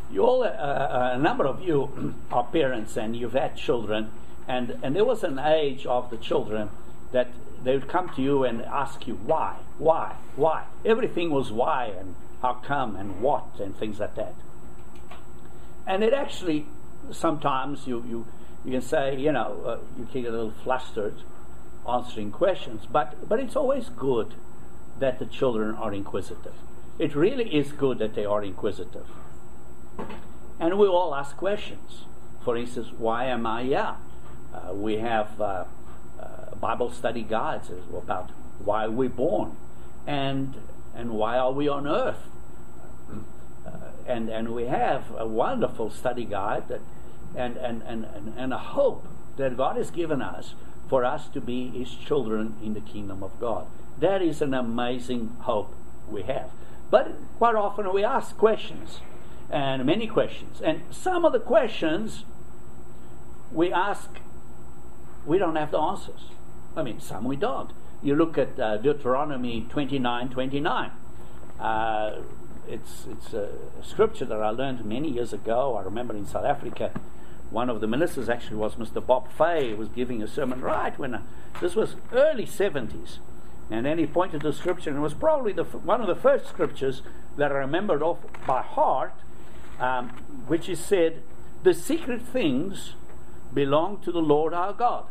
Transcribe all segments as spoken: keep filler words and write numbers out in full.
You all, uh, a number of you are parents and you've had children, and, and there was an age of the children that they would come to you and ask you why, why, why. Everything was why and how come and what and things like that. And it actually, sometimes you, you, you can say, you know, uh, you can get a little flustered answering questions, but, but it's always good that the children are inquisitive. It really is good that they are inquisitive. And we all ask questions. For instance, why am I here? Uh, we have uh, uh, Bible study guides about why we're born and and why are we on earth. Uh, and and we have a wonderful study guide that and, and, and, and, and a hope that God has given us for us to be His children in the kingdom of God. That is an amazing hope we have. But quite often we ask questions. And many questions. And some of the questions we ask, we don't have the answers. I mean, some we don't. You look at uh, Deuteronomy twenty-nine twenty-nine. Uh, it's it's a scripture that I learned many years ago. I remember in South Africa, one of the ministers actually was Mister Bob Fay, who was giving a sermon right when uh, this was early seventies. And then he pointed to scripture, and it was probably the f- one of the first scriptures that I remembered off by heart. Um, which is said, the secret things belong to the Lord our God.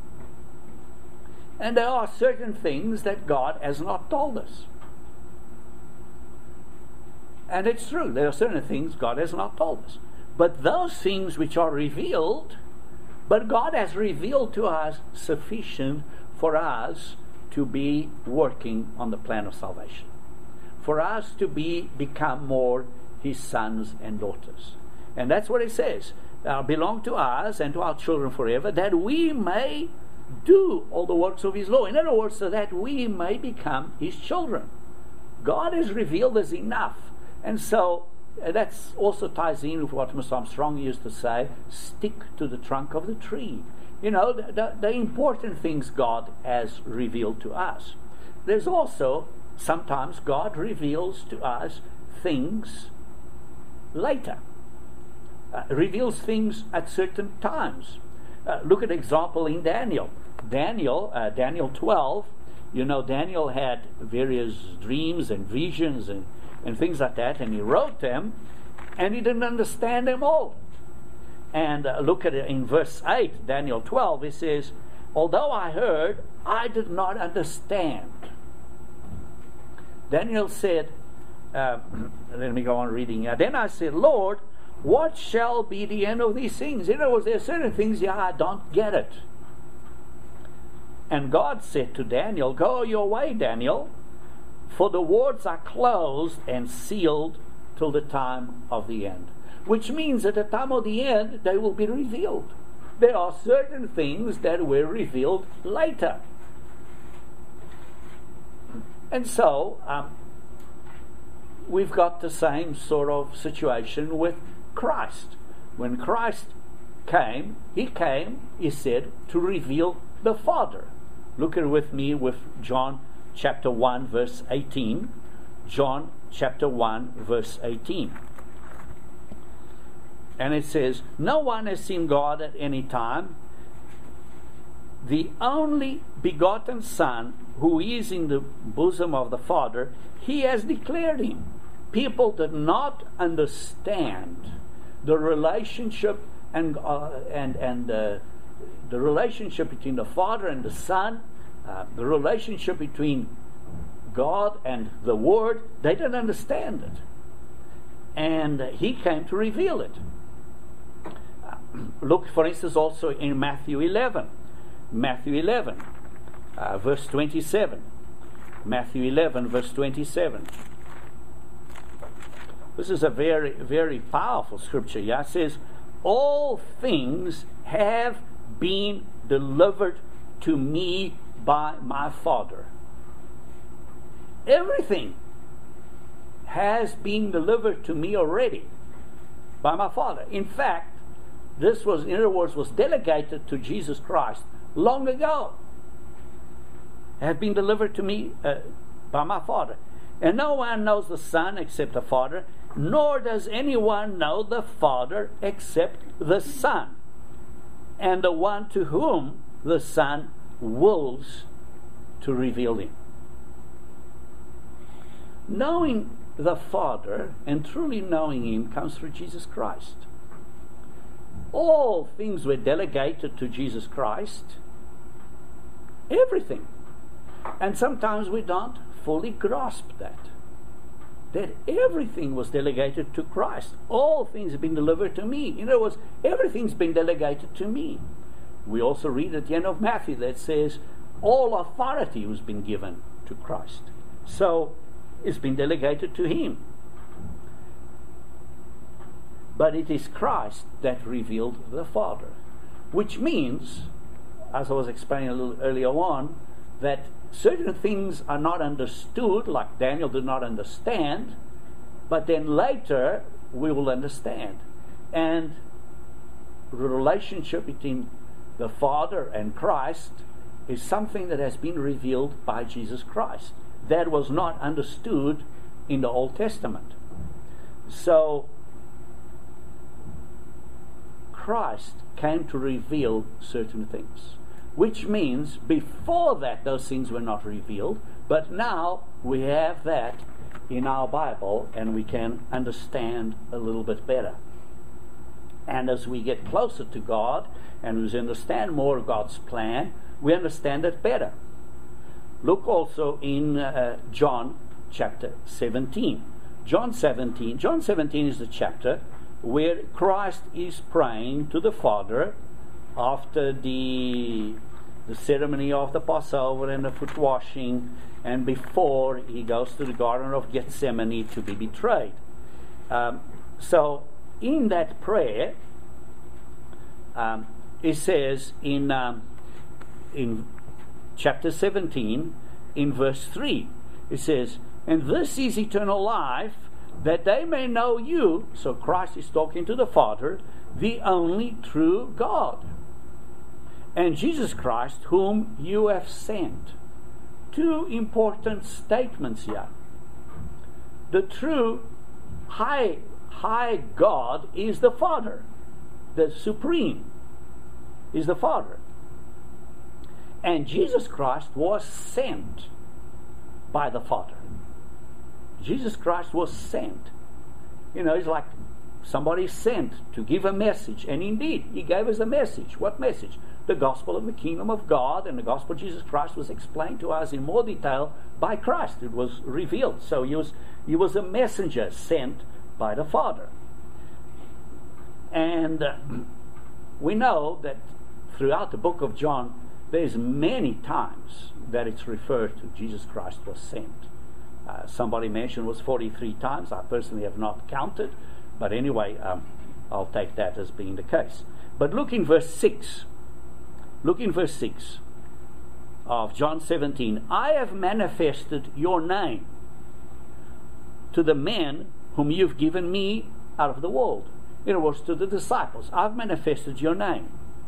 And there are certain things that God has not told us. And it's true, there are certain things God has not told us. But those things which are revealed, but God has revealed to us sufficient for us to be working on the plan of salvation. For us to be become more His sons and daughters. And that's what it says. Uh, belong to us and to our children forever, that we may do all the works of His law. In other words, so that we may become His children. God has revealed us enough. And so uh, that also ties in with what Mister Armstrong used to say, stick to the trunk of the tree. You know, the, the, the important things God has revealed to us. There's also, sometimes God reveals to us things later. Uh, reveals things at certain times. Uh, look at example in Daniel. Daniel, uh, Daniel twelve, you know, Daniel had various dreams and visions and, and things like that, and he wrote them, and he didn't understand them all. And uh, look at it in verse eight, Daniel twelve, it says, although I heard, I did not understand. Daniel said, Uh, let me go on reading. Uh, then I said, Lord, what shall be the end of these things? In other words, there are certain things, yeah, I don't get it. And God said to Daniel, go your way, Daniel, for the words are closed and sealed till the time of the end. Which means at the time of the end, they will be revealed. There are certain things that were revealed later. And so, um, we've got the same sort of situation with Christ. When Christ came, He came, He said, to reveal the Father. Look at it with me with John chapter one, verse eighteen. John chapter one, verse eighteen. And it says, no one has seen God at any time. The only begotten Son, who is in the bosom of the Father, He has declared Him. People did not understand the relationship and uh, and and uh, the relationship between the Father and the Son, uh, the relationship between God and the Word. They didn't understand it, and He came to reveal it. Uh, look, for instance, also in Matthew eleven. Matthew eleven, uh, verse twenty-seven. Matthew eleven, verse twenty-seven. This is a very, very powerful scripture. Yeah, it says, all things have been delivered to me by my Father. Everything has been delivered to me already by my Father. In fact, this was, in other words, was delegated to Jesus Christ long ago. It had been delivered to me uh, by my Father. And no one knows the Son except the Father, nor does anyone know the Father except the Son, and the one to whom the Son wills to reveal him. Knowing the Father and truly knowing him comes through Jesus Christ. All things were delegated to Jesus Christ. Everything. And sometimes we don't fully grasp that. That everything was delegated to Christ. All things have been delivered to me. In other words, everything's been delegated to me. We also read at the end of Matthew that says, all authority has been given to Christ. So, it's been delegated to him. But it is Christ that revealed the Father. Which means, as I was explaining a little earlier on, that certain things are not understood, like Daniel did not understand, but then later we will understand. And the relationship between the Father and Christ is something that has been revealed by Jesus Christ. That was not understood in the Old Testament. So, Christ came to reveal certain things. Which means before that those things were not revealed, but now we have that in our Bible and we can understand a little bit better. And as we get closer to God and we understand more of God's plan, we understand it better. Look also in uh, John chapter seventeen. John seventeen. John seventeen is the chapter where Christ is praying to the Father after the the ceremony of the Passover and the foot washing, and before he goes to the Garden of Gethsemane to be betrayed. Um, so in that prayer, um, it says in um, in chapter seventeen, in verse three, it says, "And this is eternal life, that they may know you," so Christ is talking to the Father, "the only true God, and Jesus Christ, whom you have sent." Two important statements here. The true high, high God is the Father. The supreme is the Father. And Jesus Christ was sent by the Father. Jesus Christ was sent. You know, it's like somebody sent to give a message. And indeed, he gave us a message. What message? The gospel of the kingdom of God, and the gospel of Jesus Christ was explained to us in more detail by Christ. It was revealed. So he was, he was a messenger sent by the Father. And uh, we know that throughout the book of John, there's many times that it's referred to Jesus Christ was sent. Uh, somebody mentioned it was forty-three times. I personally have not counted. But anyway, um, I'll take that as being the case. But look in verse six. Look in verse six of John seventeen. "I have manifested your name to the men whom you've given me out of the world." In other words, to the disciples. I've manifested your name.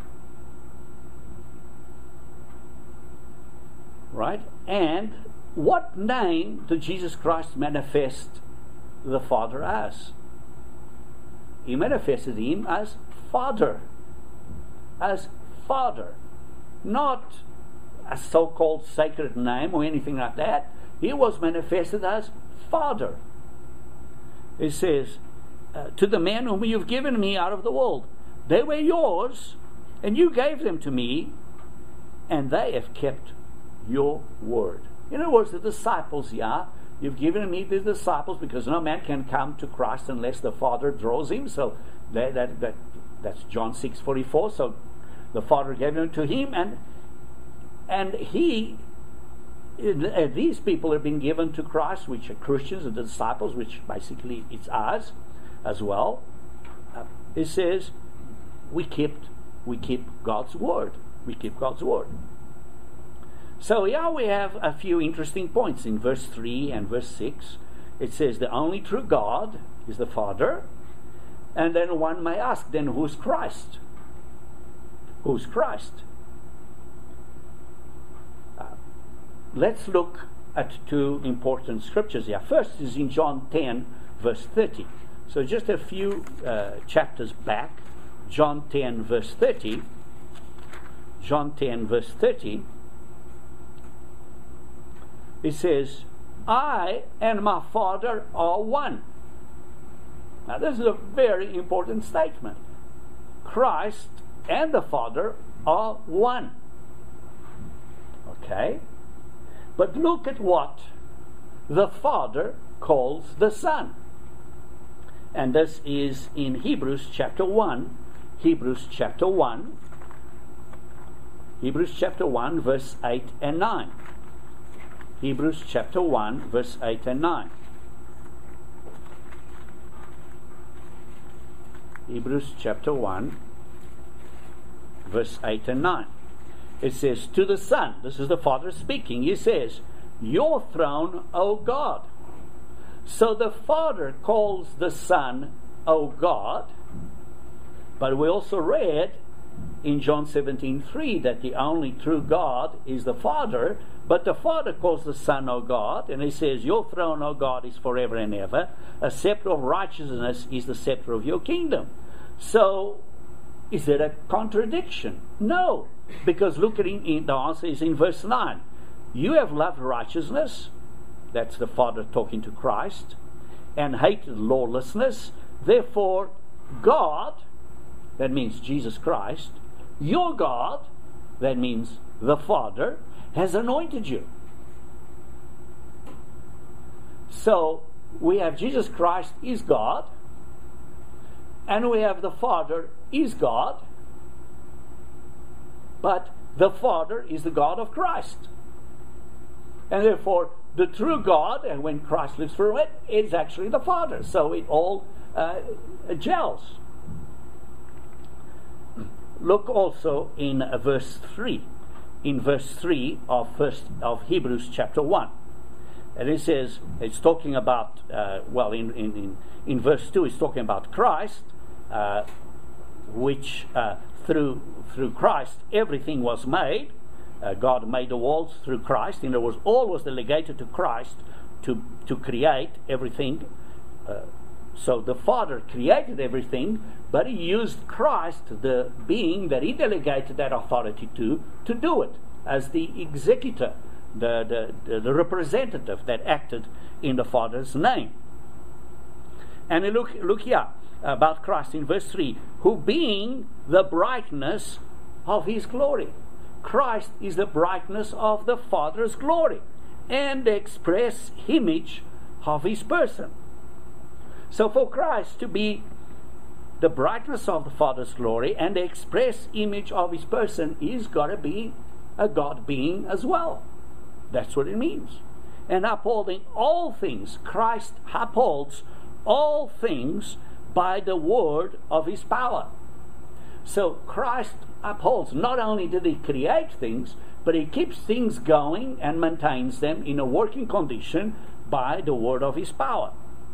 Right? And what name did Jesus Christ manifest the Father as? He manifested him as Father. As Father. Not a so-called sacred name or anything like that. He was manifested as Father. It says, uh, "To the men whom you've given me out of the world. They were yours, and you gave them to me, and they have kept your word." In other words, the disciples, yeah, you've given me the disciples because no man can come to Christ unless the Father draws him. So that, that, that that's John six forty-four. So the Father gave them to him, and and he, uh, these people have been given to Christ, which are Christians, and the disciples, which basically it's us as well. Uh, it says we kept we keep God's word. We keep God's word. So here we have a few interesting points in verse three and verse six. It says the only true God is the Father. And then one may ask, then who's Christ? Who's Christ? Uh, let's look at two important scriptures here. First is in John ten, verse thirty. So just a few uh, chapters back, John ten, verse thirty. John ten, verse thirty. It says, I and my Father are one. Now this is a very important statement. Christ and the Father are one. Okay? But look at what the Father calls the Son. And this is in Hebrews chapter one. Hebrews chapter one. Hebrews chapter one, verse eight and nine. Hebrews chapter one, verse eight and nine. Hebrews chapter one, verse eight and nine. It says, to the Son, this is the Father speaking, he says, your throne, O God. So the Father calls the Son, O God, but we also read in John seventeen three that the only true God is the Father, but the Father calls the Son, O God, and he says, your throne, O God, is forever and ever. A scepter of righteousness is the scepter of your kingdom. So, is it a contradiction? No, because look at it, the answer is in verse nine. You have loved righteousness, that's the Father talking to Christ, and hated lawlessness. Therefore, God, that means Jesus Christ, your God, that means the Father, has anointed you. So, we have Jesus Christ is God, and we have the Father is God, but the Father is the God of Christ. And therefore, the true God, and when Christ lives through it, is actually the Father. So it all uh, gels. Look also in uh, verse three. In verse three of first of Hebrews chapter one. And it says, it's talking about, uh, well, in, in, in, in verse two, it's talking about Christ, uh, which uh, through through Christ everything was made. Uh, God made the worlds through Christ, and it was all was delegated to Christ to to create everything. Uh, so the Father created everything, but He used Christ, the being that He delegated that authority to, to do it as the executor, the the, the representative that acted in the Father's name. And look look here about Christ in verse three, who being the brightness of His glory. Christ is the brightness of the Father's glory and the express image of His person. So for Christ to be the brightness of the Father's glory and the express image of His person, He's got to be a God being as well. That's what it means. And upholding all things, Christ upholds all things by the word of His power. So Christ upholds, not only did He create things, but He keeps things going and maintains them in a working condition by the word of His power.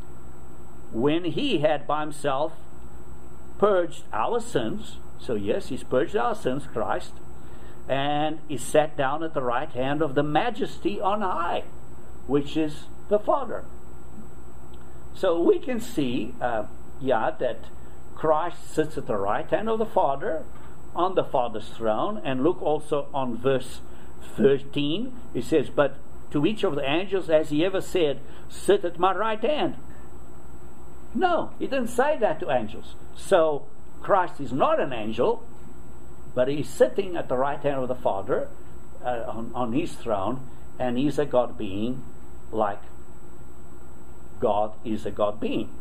When He had by Himself purged our sins, so yes, He's purged our sins, Christ, and He sat down at the right hand of the Majesty on high, which is the Father. So we can see, uh, yeah, that Christ sits at the right hand of the Father on the Father's throne. And look also on verse thirteen. It says, but to each of the angels has He ever said, sit at my right hand? No, He didn't say that to angels. So Christ is not an angel, but He's sitting at the right hand of the Father uh, on, on His throne, and He's a God being like God is a God being.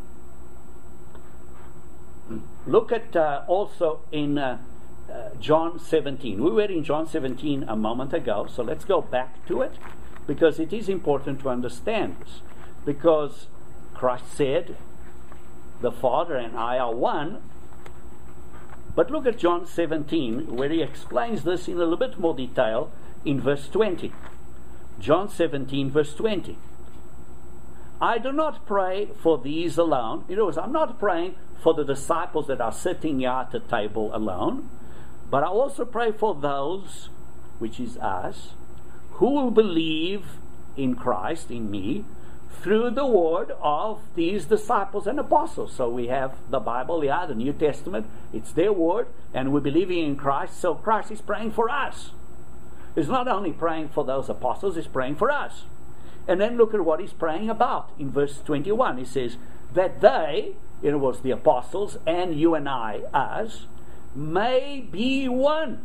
Look at uh, also in uh, uh, John seventeen. We were in John seventeen a moment ago, so let's go back to it, because it is important to understand this. Because Christ said, the Father and I are one. But look at John seventeen, where He explains this in a little bit more detail in verse twenty. John seventeen, verse twenty. I do not pray for these alone. In other words, I'm not praying for the disciples that are sitting here at the table alone, but I also pray for those, which is us, who will believe in Christ, in me, through the word of these disciples and apostles. So we have the Bible, yeah, the New Testament, it's their word, and we're believing in Christ, so Christ is praying for us. He's not only praying for those apostles, he's praying for us. And then look at what he's praying about. In verse twenty-one, he says, that they, it was the apostles, and you and I, us, may be one.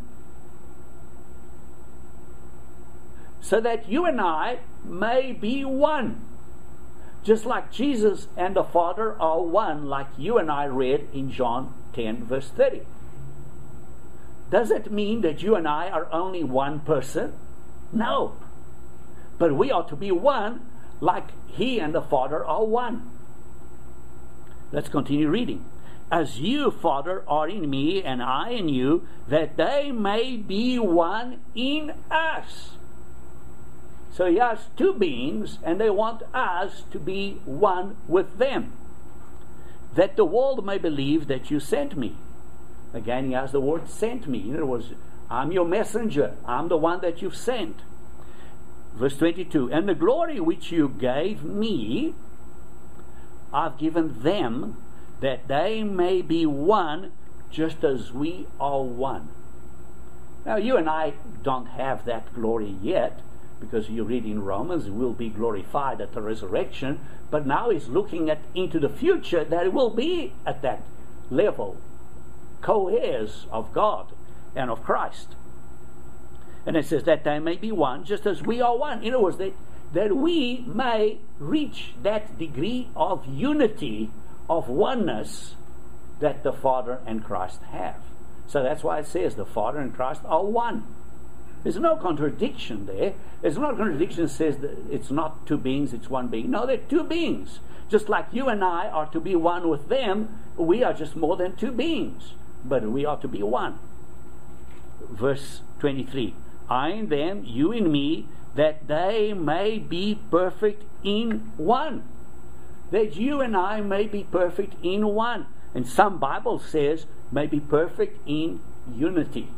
So that you and I may be one. Just like Jesus and the Father are one, like you and I read in John ten, verse thirty. Does it mean that you and I are only one person? No. But we are to be one, like He and the Father are one. Let's continue reading. As you, Father, are in me, and I in you, that they may be one in us. So He has two beings, and they want us to be one with them, that the world may believe that you sent me. Again, He has the word sent me. In other words, I'm your messenger. I'm the one that you've sent. Verse twenty-two, and the glory which you gave me, I've given them, that they may be one, just as we are one. Now, you and I don't have that glory yet, because you read in Romans, we'll be glorified at the resurrection, but now he's looking at into the future that it will be at that level, co-heirs of God and of Christ. And it says that they may be one, just as we are one. In other words, that, that we may reach that degree of unity, of oneness, that the Father and Christ have. So that's why it says the Father and Christ are one. There's no contradiction there. There's no contradiction that says that it's not two beings, it's one being. No, they're two beings. Just like you and I are to be one with them, we are just more than two beings. But we are to be one. Verse twenty-three. I in them, you in me, that they may be perfect in one. That you and I may be perfect in one. And some Bible says, may be perfect in unity.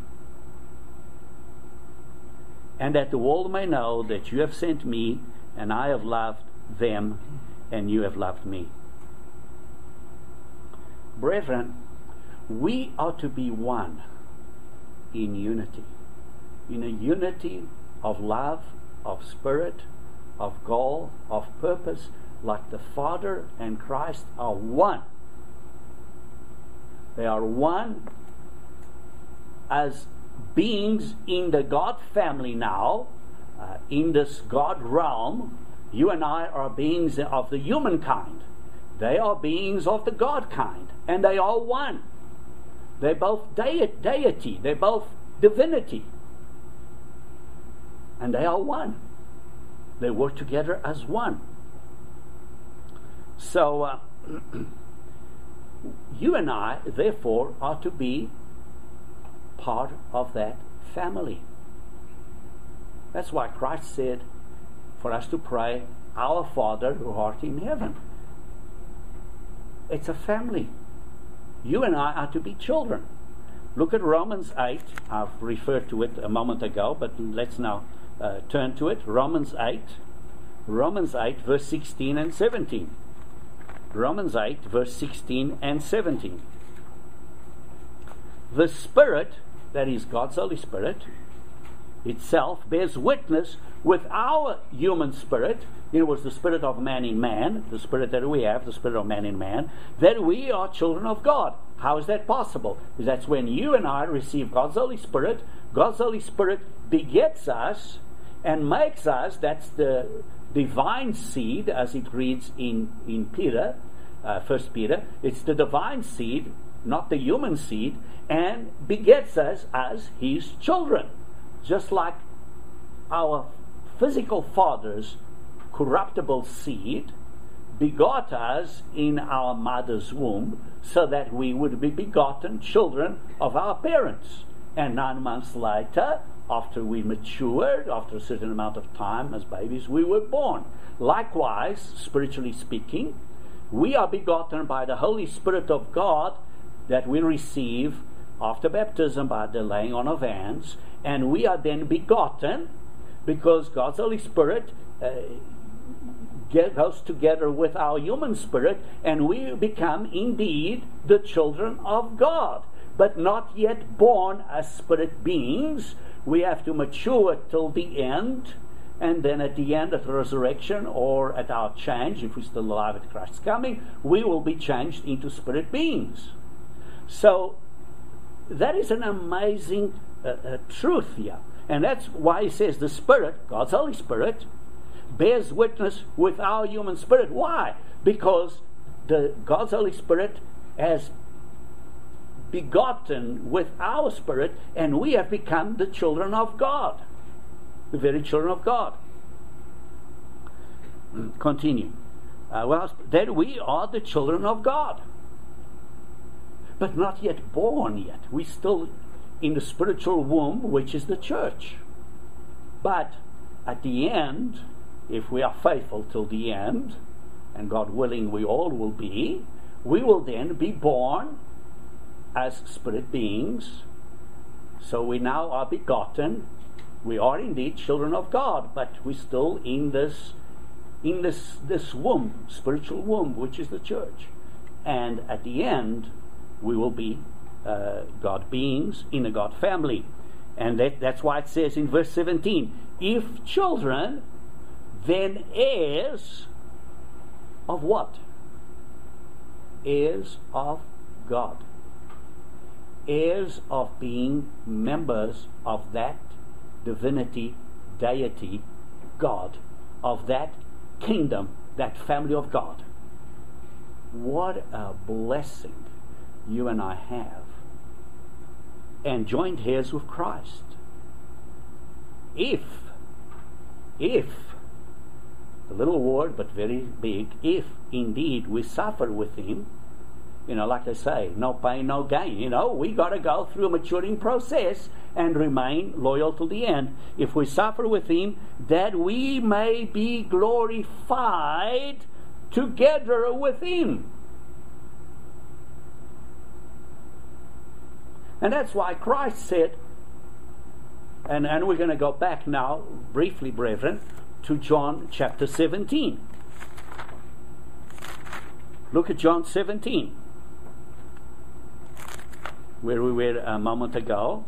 And that the world may know that you have sent me, and I have loved them, and you have loved me. Brethren, we are to be one in unity. In a unity of love, of spirit, of goal, of purpose, like the Father and Christ are one. They are one as beings in the God family now, uh, in this God realm. You and I are beings of the human kind. They are beings of the God kind, and they are one. They're both de- deity, they're both divinity, and they are one. They work together as one. So uh, you and I, therefore, are to be part of that family. That's why Christ said for us to pray, Our Father who art in heaven. It's a family. You and I are to be children. Look at Romans eight. I've referred to it a moment ago, but let's now uh, turn to it. Romans eight. Romans eight, verse sixteen and seventeen. Romans eight, verse sixteen and seventeen. The Spirit, that is God's Holy Spirit, itself bears witness with our human spirit. It was the spirit of man in man, the spirit that we have, the spirit of man in man, that we are children of God. How is that possible? Because that's when you and I receive God's Holy Spirit. God's Holy Spirit begets us and makes us, that's the divine seed, as it reads in, in Peter, uh, First Peter. It's the divine seed, not the human seed, and begets us as His children. Just like our physical fathers, corruptible seed, begot us in our mother's womb, so that we would be begotten children of our parents. And nine months later, after we matured, after a certain amount of time as babies, we were born. Likewise, spiritually speaking, we are begotten by the Holy Spirit of God that we receive after baptism by the laying on of hands, and we are then begotten because God's Holy Spirit uh, get, goes together with our human spirit, and we become indeed the children of God, but not yet born as spirit beings. We have to mature till the end, and then at the end, at the resurrection, or at our change, if we're still alive at Christ's coming, we will be changed into spirit beings. So that is an amazing uh, uh, truth here. And that's why he says the Spirit, God's Holy Spirit, bears witness with our human spirit. Why? Because the God's Holy Spirit has begotten with our spirit, and we have become the children of God. The very children of God. Continue. Uh, well, that we are the children of God. But not yet born yet. We're still in the spiritual womb, which is the church. But at the end, if we are faithful till the end, and God willing we all will be, we will then be born as spirit beings. So we now are begotten. We are indeed children of God, but we're still in this in this this womb, spiritual womb, which is the church. And at the end, we will be uh, God beings in a God family. And that, that's why it says in verse seventeen, if children, then heirs of what? Heirs of God. Heirs of being members of that divinity, deity, God, of that kingdom, that family of God. What a blessing you and I have. And joined heirs with Christ. If, if, a little word but very big, if indeed we suffer with Him, you know, like I say, no pain, no gain. You know, we got to go through a maturing process and remain loyal to the end. If we suffer with Him, that we may be glorified together with Him. And that's why Christ said, and, and we're going to go back now, briefly, brethren, to John chapter seventeen. Look at John seventeen. Where we were a moment ago.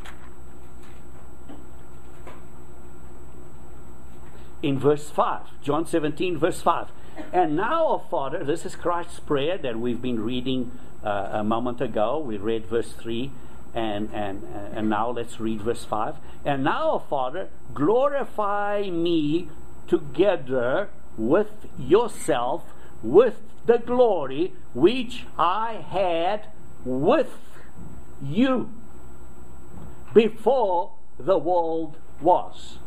In verse five. John seventeen, verse five. And now, O Father, this is Christ's prayer that we've been reading uh, a moment ago. We read verse three, and, and, and now let's read verse five. And now, O Father, glorify me together with yourself, with the glory which I had with you before the world was.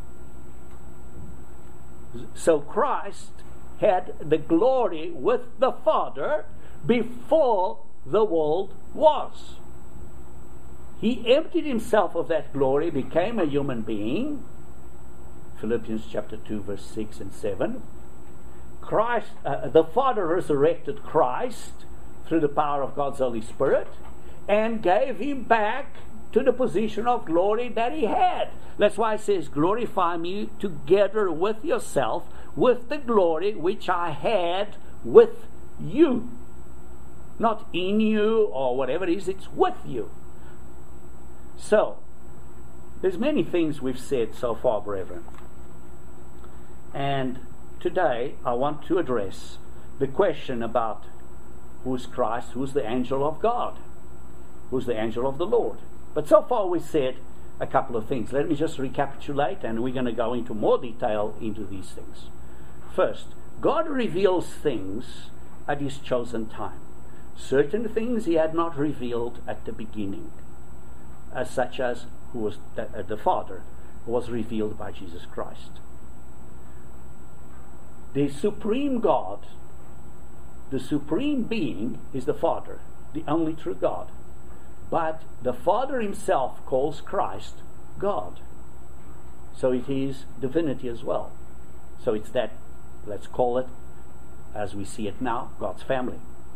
So Christ had the glory with the Father before the world was. He emptied himself of that glory, became a human being. Philippians chapter two, verse six and seven. Christ, uh, the Father resurrected Christ through the power of God's Holy Spirit and gave him back to the position of glory that he had. That's why it says, glorify me together with yourself, with the glory which I had with you. Not in you or whatever it is, it's with you. So, there's many things we've said so far, brethren. And today I want to address the question about who's Christ, who's the angel of God, who's the angel of the Lord. But so far we said a couple of things. Let me just recapitulate, and we're going to go into more detail into these things. First, God reveals things at His chosen time. Certain things He had not revealed at the beginning, as such as who was the, uh, the Father, who was revealed by Jesus Christ. The supreme God, the supreme being, is the Father, the only true God. But the Father Himself calls Christ God. So it is divinity as well. So it's that, let's call it, as we see it now, God's family.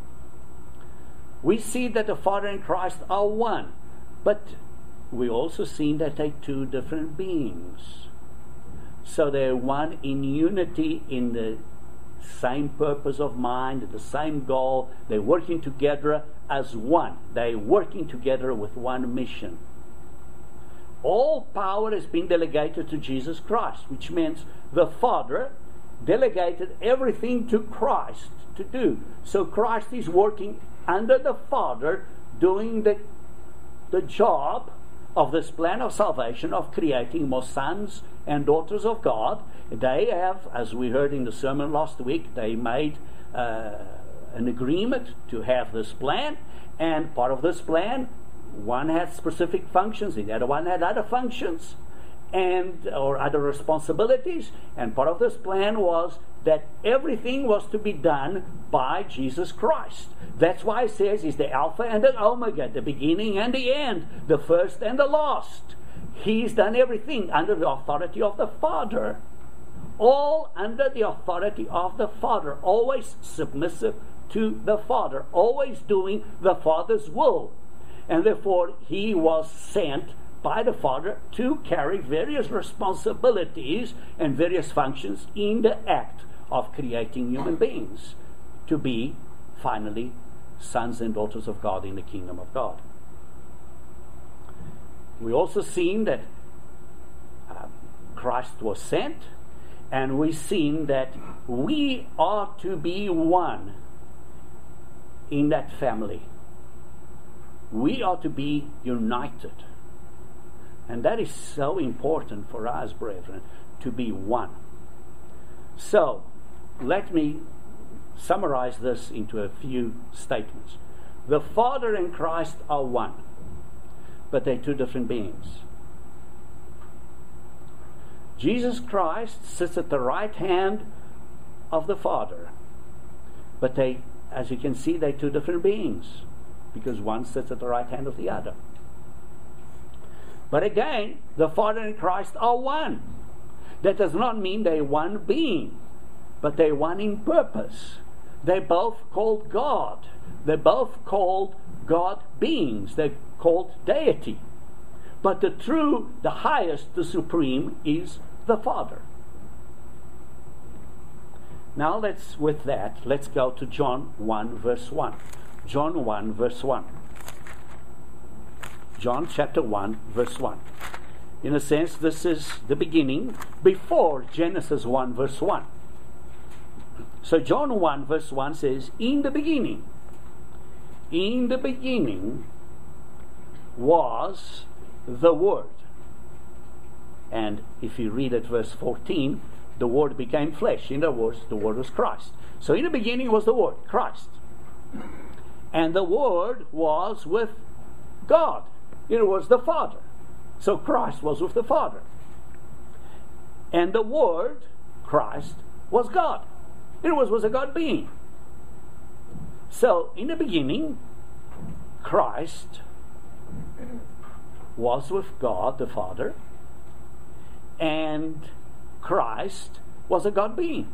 We see that the Father and Christ are one, but we also see that they're two different beings. So they're one in unity in the same purpose of mind, the same goal. They're working together as one. They're working together with one mission. All power has been delegated to Jesus Christ, which means the Father delegated everything to Christ to do. So Christ is working under the Father, doing the, the job of this plan of salvation, of creating more sons and daughters of God. They have, as we heard in the sermon last week, they made uh, an agreement to have this plan, and part of this plan, one had specific functions, the other one had other functions, and or other responsibilities, and part of this plan was that everything was to be done by Jesus Christ. That's why it says he's the Alpha and the Omega, the beginning and the end, the first and the last. He's done everything under the authority of the Father. All under the authority of the Father, always submissive to the Father, always doing the Father's will. And therefore he was sent by the Father to carry various responsibilities and various functions in the act of creating human beings to be finally sons and daughters of God in the kingdom of God. We also seen that uh, Christ was sent, and we've seen that we are to be one in that family. We are to be united. And that is so important for us, brethren, to be one. So, let me summarize this into a few statements. The Father and Christ are one, but they're two different beings. Jesus Christ sits at the right hand of the Father, but they, as you can see, they're two different beings, because one sits at the right hand of the other. But again, the Father and Christ are one. That does not mean they're one being, but they're one in purpose. They're both called God. They're both called God beings. They're called deity. But the true, the highest, the supreme is the Father. Now let's, with that, let's go to John one verse one. John one verse one. John chapter one verse one. In a sense, this is the beginning before Genesis one verse one. So John one verse one says, in the beginning, in the beginning was the Word. And if you read at verse fourteen, the Word became flesh. In other words, the Word was Christ. So in the beginning was the Word, Christ. And the Word was with God. In other words, the Father. So Christ was with the Father. And the Word, Christ, was God. In other words, was a God being. So in the beginning, Christ was with God the Father, and Christ was a God being.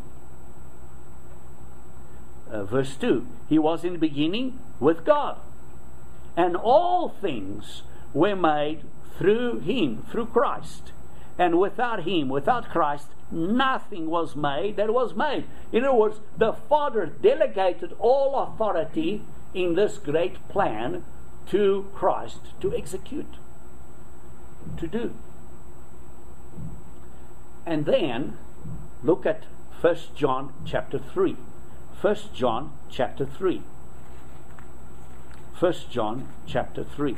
Uh, verse two, he was in the beginning with God, and all things were made through him, through Christ. And without him, without Christ, nothing was made that was made. In other words, the Father delegated all authority in this great plan to Christ to execute, to do. And then look at First John chapter three. First John chapter three. First John chapter three.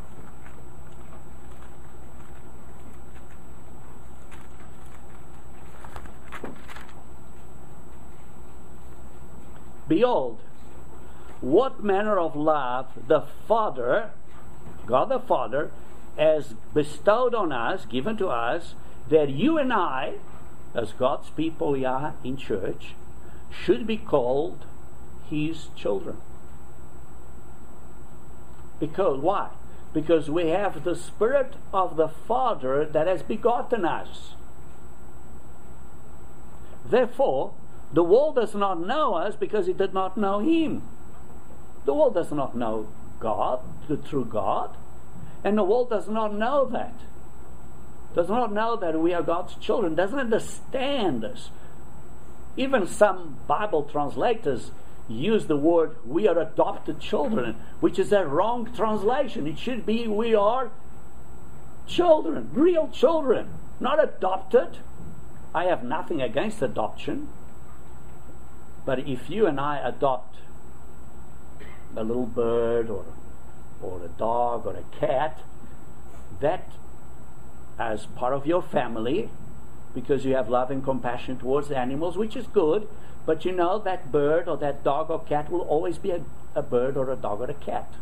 Behold, what manner of love the Father, God the Father, has bestowed on us, given to us, that you and I, as God's people we are in church, should be called His children. Because, why? Because we have the Spirit of the Father that has begotten us. Therefore, the world does not know us because it did not know Him. The world does not know God, the true God, and the world does not know that. Does not know that we are God's children, doesn't understand us. Even some Bible translators use the word we are adopted children, which is a wrong translation. It should be we are children, real children, not adopted. I have nothing against adoption. But if you and I adopt a little bird or, or a dog or a cat, that as part of your family, because you have love and compassion towards animals, which is good, but you know that bird or that dog or cat will always be a, a bird or a dog or a cat.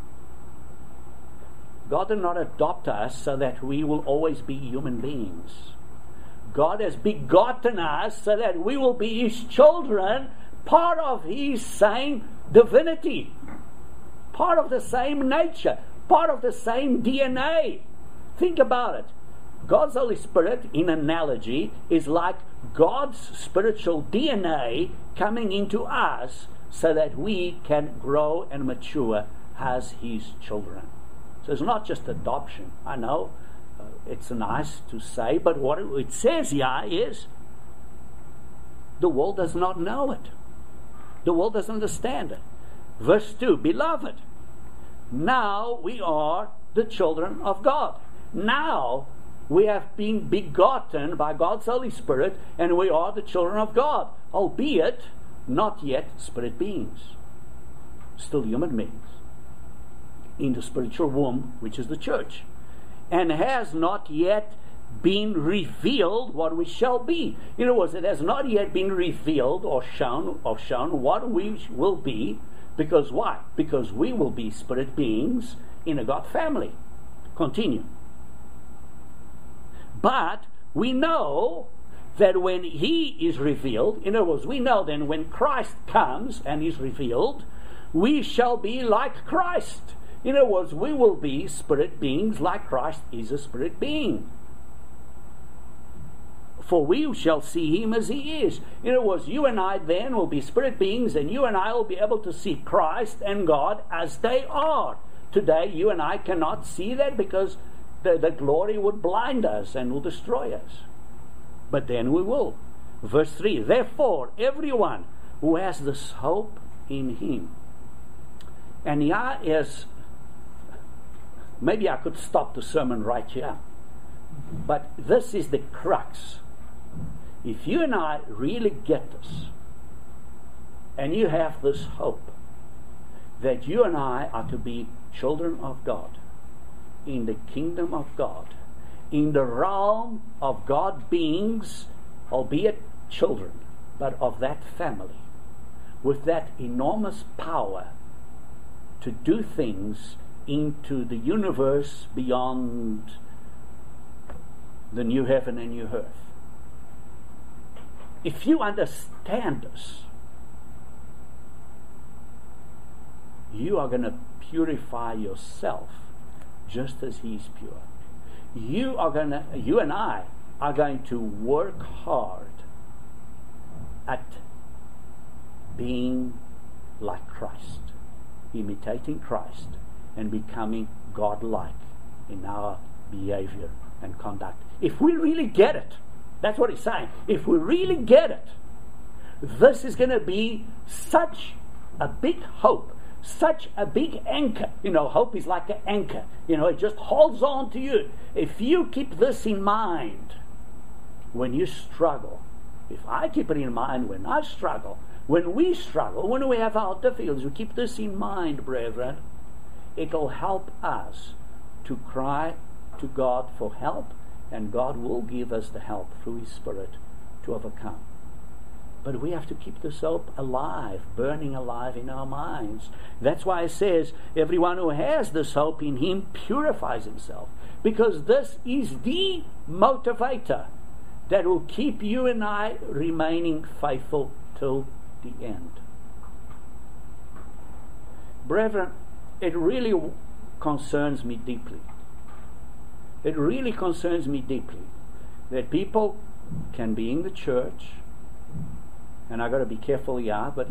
God did not adopt us so that we will always be human beings. God has begotten us so that we will be His children, part of His same divinity, part of the same nature, part of the same D N A. Think about it. God's Holy Spirit, in analogy, is like God's spiritual D N A coming into us so that we can grow and mature as His children. So it's not just adoption. I know uh, it's nice to say, but what it says here is the world does not know it. The world doesn't understand it. Verse two, Beloved, now we are the children of God. Now we have been begotten by God's Holy Spirit, and we are the children of God, albeit not yet spirit beings, still human beings, in the spiritual womb, which is the church, and has not yet been revealed what we shall be. In other words, it has not yet been revealed or shown or shown what we will be, because why? Because we will be spirit beings in a God family. Continue. But we know that when He is revealed, in other words, we know then when Christ comes and is revealed, we shall be like Christ. In other words, we will be spirit beings like Christ is a spirit being. For we shall see Him as He is. In other words, you and I then will be spirit beings, and you and I will be able to see Christ and God as they are. Today, you and I cannot see that because The, the glory would blind us and will destroy us. But then we will. Verse three, Therefore, everyone who has this hope in Him. And here is, maybe I could stop the sermon right here. But this is the crux. If you and I really get this, and you have this hope, that you and I are to be children of God, in the kingdom of God, in the realm of God beings, albeit children, but of that family, with that enormous power to do things into the universe beyond the new heaven and new earth. If you understand this, you are going to purify yourself just as He is pure. You are going to, you and I are going to work hard at being like Christ, imitating Christ, and becoming God-like in our behavior and conduct. If we really get it, that's what He's saying. If we really get it, this is going to be such a big hope, such a big anchor. You know, hope is like an anchor. You know, it just holds on to you. If you keep this in mind when you struggle, if I keep it in mind when I struggle, when we struggle, when we have our difficulties, we keep this in mind, brethren, it'll help us to cry to God for help, and God will give us the help through His Spirit to overcome. But we have to keep this hope alive, burning alive in our minds. That's why it says, everyone who has this hope in Him purifies himself. Because this is the motivator that will keep you and I remaining faithful till the end. Brethren, it really concerns me deeply. It really concerns me deeply that people can be in the church, and I've got to be careful here, but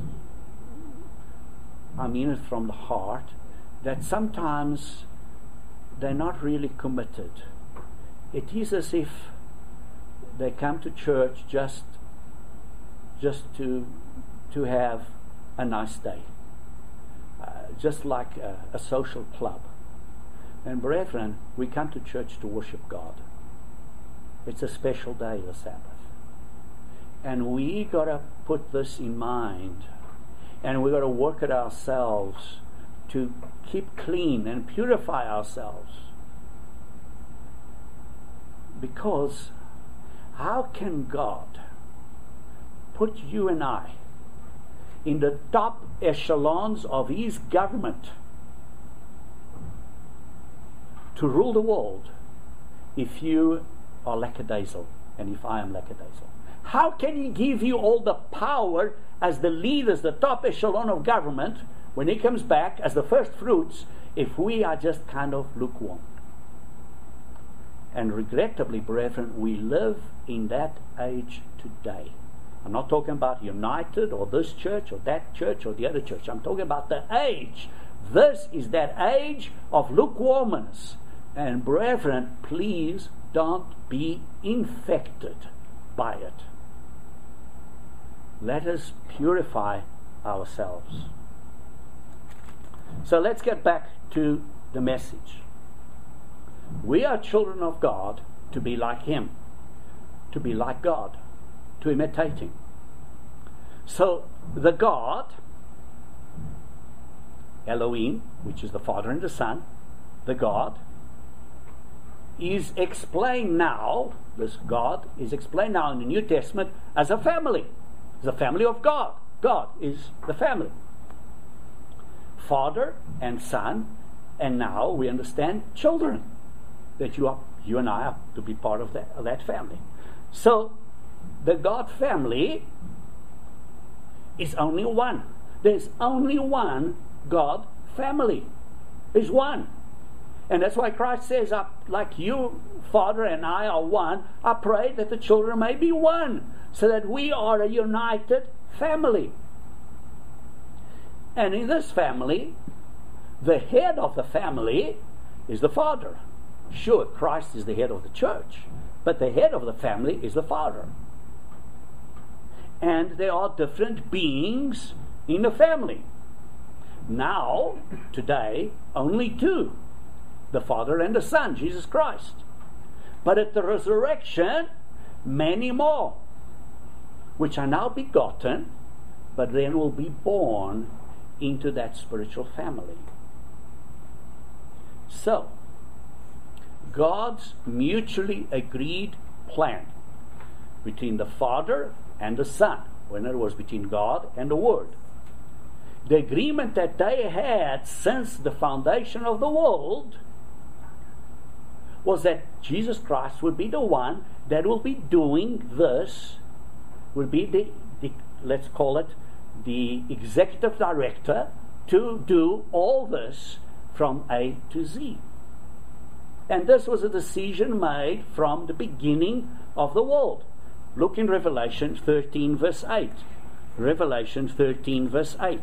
I mean it from the heart, that sometimes they're not really committed. It is as if they come to church just just to to have a nice day, uh, just like a, a social club. And brethren, we come to church to worship God. It's a special day, the Sabbath. And we got to put this in mind, and we got to work it ourselves to keep clean and purify ourselves. Because how can God put you and I in the top echelons of His government to rule the world if you are lackadaisical and if I am lackadaisical? How can He give you all the power as the leaders, the top echelon of government, when He comes back as the first fruits, if we are just kind of lukewarm? And regrettably, brethren, we live in that age today. I'm not talking about United or this church or that church or the other church. I'm talking about the age. This is that age of lukewarmness. And brethren, please don't be infected by it. Let us purify ourselves. So let's get back to the message. We are children of God to be like Him, to be like God, to imitate Him. So the God, Elohim, which is the Father and the Son, the God, is explained now, this God is explained now in the New Testament as a family. The family of God. God is the family. Father and Son, and now we understand children. That you are, you and I are to be part of that, of that family. So, the God family is only one. There's only one God family. There's one. And that's why Christ says, like you, Father, and I are one, I pray that the children may be one, so that we are a united family. And in this family, the head of the family is the Father. Sure, Christ is the head of the church, but the head of the family is the Father. And there are different beings in the family. Now, today, only two. The Father and the Son, Jesus Christ. But at the resurrection, many more, which are now begotten, but then will be born into that spiritual family. So, God's mutually agreed plan between the Father and the Son, when it was between God and the Word. The agreement that they had since the foundation of the world was that Jesus Christ would be the one that will be doing this, will be the, the let's call it, the executive director to do all this from A to Z. And this was a decision made from the beginning of the world. Look in Revelation thirteen verse eight. Revelation thirteen verse eight.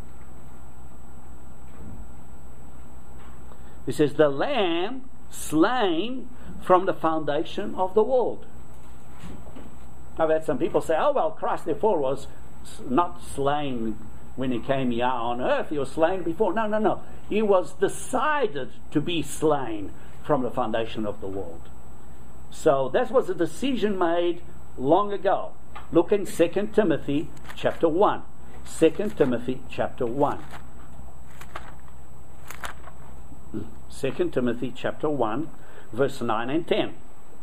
It says, the Lamb slain from the foundation of the world. I've had some people say, oh well, Christ therefore was not slain when He came here on earth. He was slain before. No, no, no. He was decided to be slain from the foundation of the world. So that was a decision made long ago. Look in Second Timothy chapter one. Second Timothy chapter one. Second Timothy chapter one, verse nine and ten.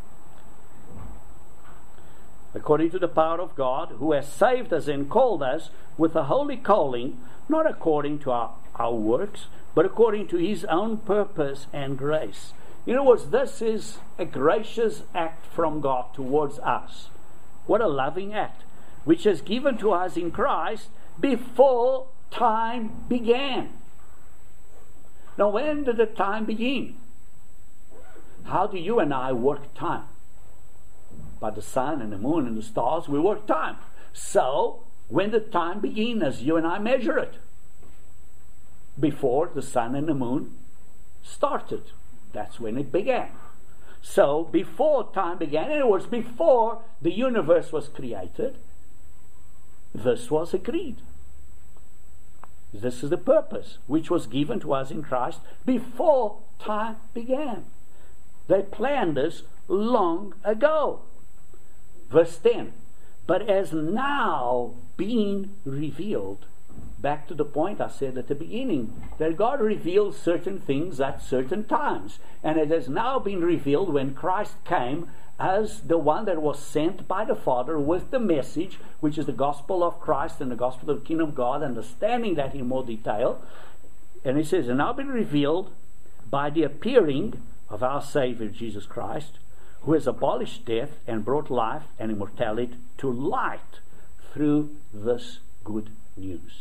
According to the power of God, who has saved us and called us with a holy calling, not according to our, our works, but according to His own purpose and grace. In other words, this is a gracious act from God towards us. What a loving act, which is given to us in Christ before time began. Now, when did the time begin? How do you and I work time? By the sun and the moon and the stars, we work time. So, when did time begin as you and I measure it? Before the sun and the moon started. That's when it began. So, before time began, in other words, before the universe was created, this was agreed. This is the purpose which was given to us in Christ before time began. They planned this long ago. Verse ten. But as now being revealed, back to the point I said at the beginning, that God reveals certain things at certain times. And it has now been revealed when Christ came as the one that was sent by the Father with the message, which is the gospel of Christ and the gospel of the kingdom of God, understanding that in more detail. And he says, and now been revealed by the appearing of our Savior Jesus Christ, who has abolished death and brought life and immortality to light through this good news.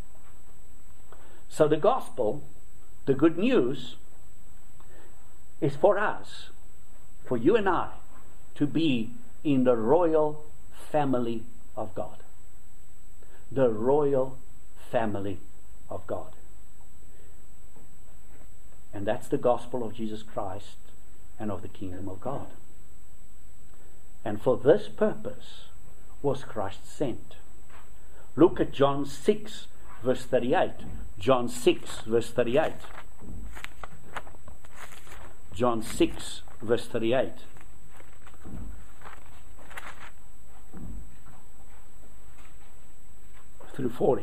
So the gospel, the good news, is for us, for you and I, to be in the royal family of God. The royal family of God. And that's the gospel of Jesus Christ and of the kingdom of God. And for this purpose was Christ sent. Look at John six, verse thirty-eight. John six, verse thirty-eight. John six, verse thirty-eight. Through forty.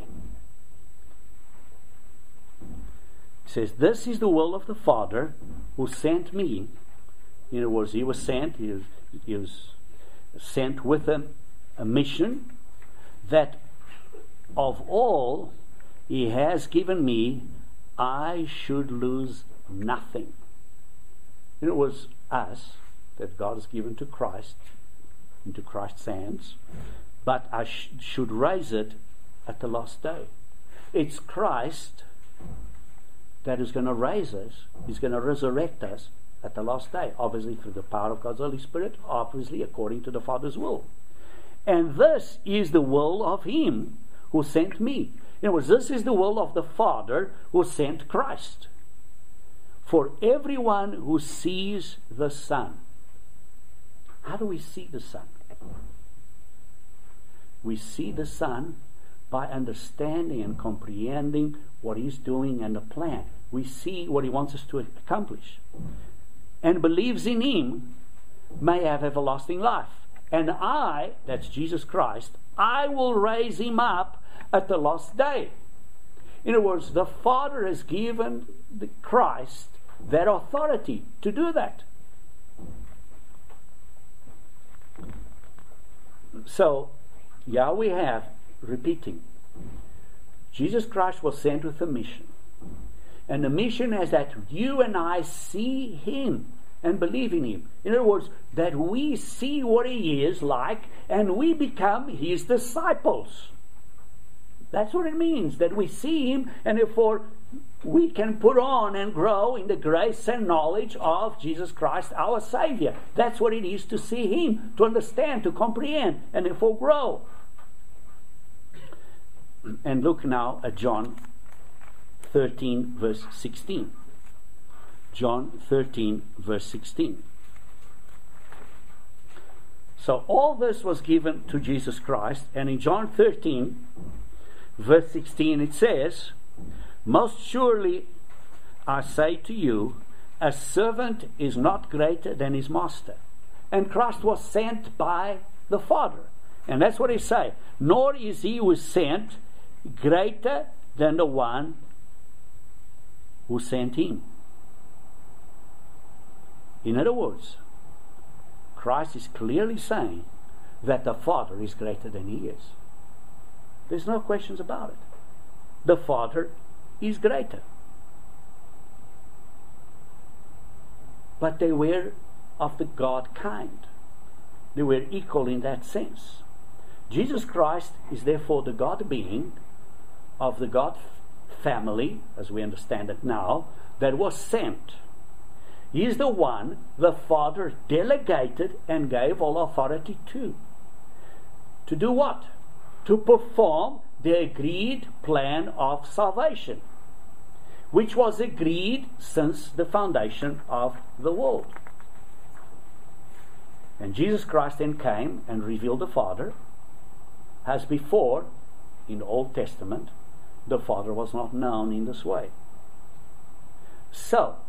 It says, this is the will of the Father who sent me. In other words, he was sent, he was, he was sent with a, a mission, that of all he has given me, I should lose nothing. And it was us that God has given to Christ, into Christ's hands, but I sh- should raise it at the last day. It's Christ that is going to raise us, He's going to resurrect us at the last day, obviously through the power of God's Holy Spirit, obviously according to the Father's will. And this is the will of Him who sent me. In other words, this is the will of the Father who sent Christ. For everyone who sees the Son. How do we see the Son? We see the Son by understanding and comprehending what He's doing and the plan. We see what He wants us to accomplish. And believes in Him may have everlasting life. And I, that's Jesus Christ, I will raise Him up at the last day. In other words, the Father has given the Christ that authority to do that. So, yeah, we have, repeating, Jesus Christ was sent with a mission. And the mission is that you and I see Him and believe in Him. In other words, that we see what He is like and we become His disciples. That's what it means, that we see Him and therefore we can put on and grow in the grace and knowledge of Jesus Christ, our Savior. That's what it is to see Him, to understand, to comprehend, and therefore grow. And look now at John thirteen, verse sixteen. John thirteen, verse sixteen. So all this was given to Jesus Christ, and in John thirteen, verse sixteen, it says, most surely I say to you, a servant is not greater than his master. And Christ was sent by the Father. And that's what he says. Nor is he who is sent greater than the one who sent him. In other words, Christ is clearly saying that the Father is greater than he is. There's no questions about it. The Father is greater. But they were of the God kind. They were equal in that sense. Jesus Christ is therefore the God being of the God family, as we understand it now, that was sent. He is the one the Father delegated and gave all authority to. To do what? To perform the agreed plan of salvation, which was agreed since the foundation of the world. And Jesus Christ then came and revealed the Father, as before, in the Old Testament, the Father was not known in this way. So,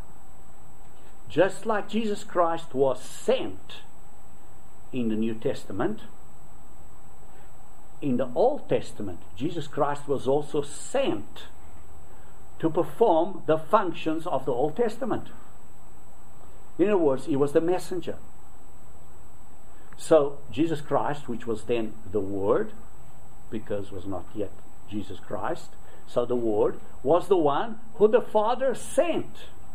just like Jesus Christ was sent in the New Testament, in the Old Testament, Jesus Christ was also sent to perform the functions of the Old Testament. In other words, he was the messenger. So, Jesus Christ, which was then the Word, because was not yet Jesus Christ, so the Word was the one who the Father sent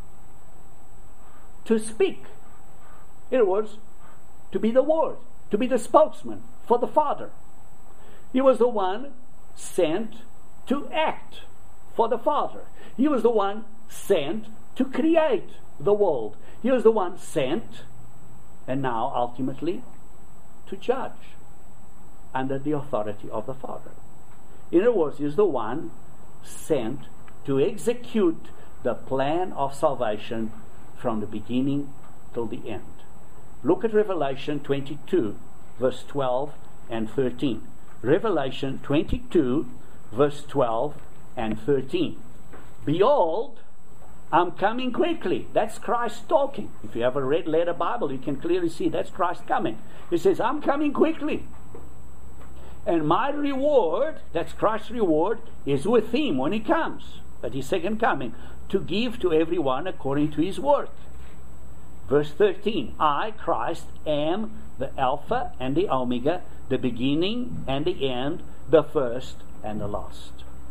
to speak. In other words, to be the Word, to be the spokesman for the Father. He was the one sent to act for the Father. He was the one sent to create the world. He was the one sent, and now ultimately, to judge under the authority of the Father. In other words, he is the one sent to execute the plan of salvation from the beginning till the end. Look at Revelation twenty-two, verse twelve and thirteen. Revelation twenty-two, verse twelve and thirteen. Behold, I'm coming quickly. That's Christ talking. If you have a red letter Bible, you can clearly see that's Christ coming. He says, I'm coming quickly. And my reward, that's Christ's reward, is with him when he comes, at his second coming, to give to everyone according to his work. Verse thirteen, I, Christ, am the Alpha and the Omega, the beginning and the end, the first and the last.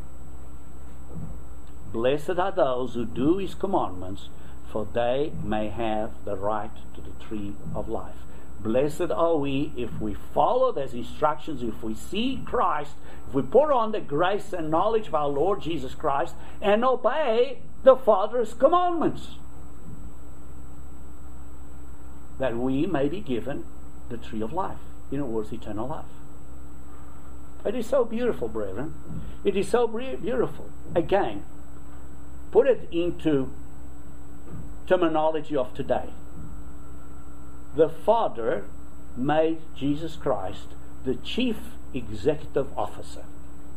Blessed are those who do his commandments, for they may have the right to the tree of life. Blessed are we if we follow those instructions, if we see Christ, if we put on the grace and knowledge of our Lord Jesus Christ, and obey the Father's commandments, that we may be given the tree of life. In other words, eternal life. It is so beautiful, brethren. It is so beautiful. Again, put it into terminology of today. The Father made Jesus Christ the chief executive officer.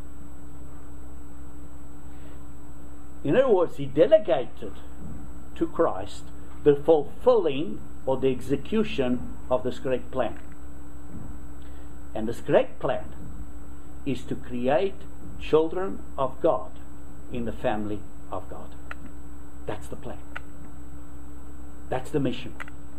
In other words, he delegated to Christ the fulfilling or the execution of this great plan. And this great plan is to create children of God in the family of God. That's the plan. That's the mission.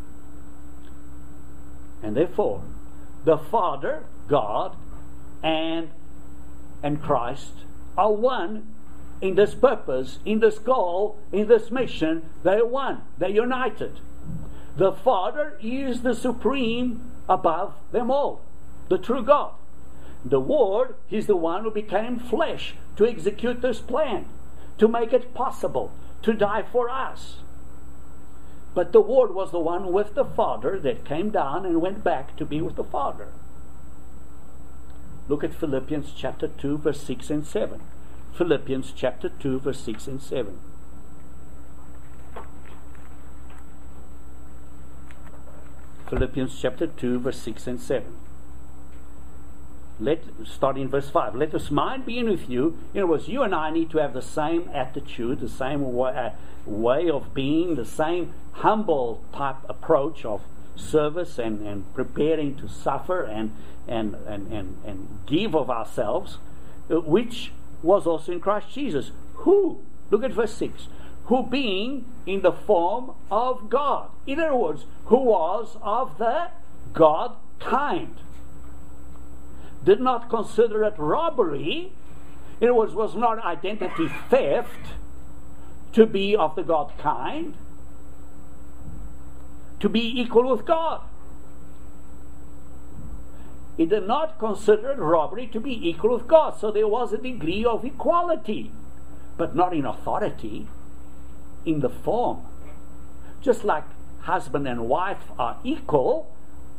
And therefore, the Father, God, and, and Christ are one in this purpose, in this goal, in this mission. They're one. They're united. The Father is the supreme above them all, the true God. The Word is the one who became flesh to execute this plan, to make it possible, to die for us. But the Word was the one with the Father that came down and went back to be with the Father. Look at Philippians chapter two, verse six and seven. Philippians chapter two, verse six and seven. Philippians chapter two, verse six and seven. Let start in verse five. Let this mind be in with you. In other words, you and I need to have the same attitude, the same way, uh, way of being, the same humble type approach of service and, and preparing to suffer and and, and, and and give of ourselves, uh, which was also in Christ Jesus. Who, look at verse six, who being in the form of God. In other words, who was of the God kind. Did not consider it robbery. In other words, was not identity theft to be of the God kind, to be equal with God. He did not consider it robbery to be equal with God. So there was a degree of equality, but not in authority, in the form. Just like husband and wife are equal,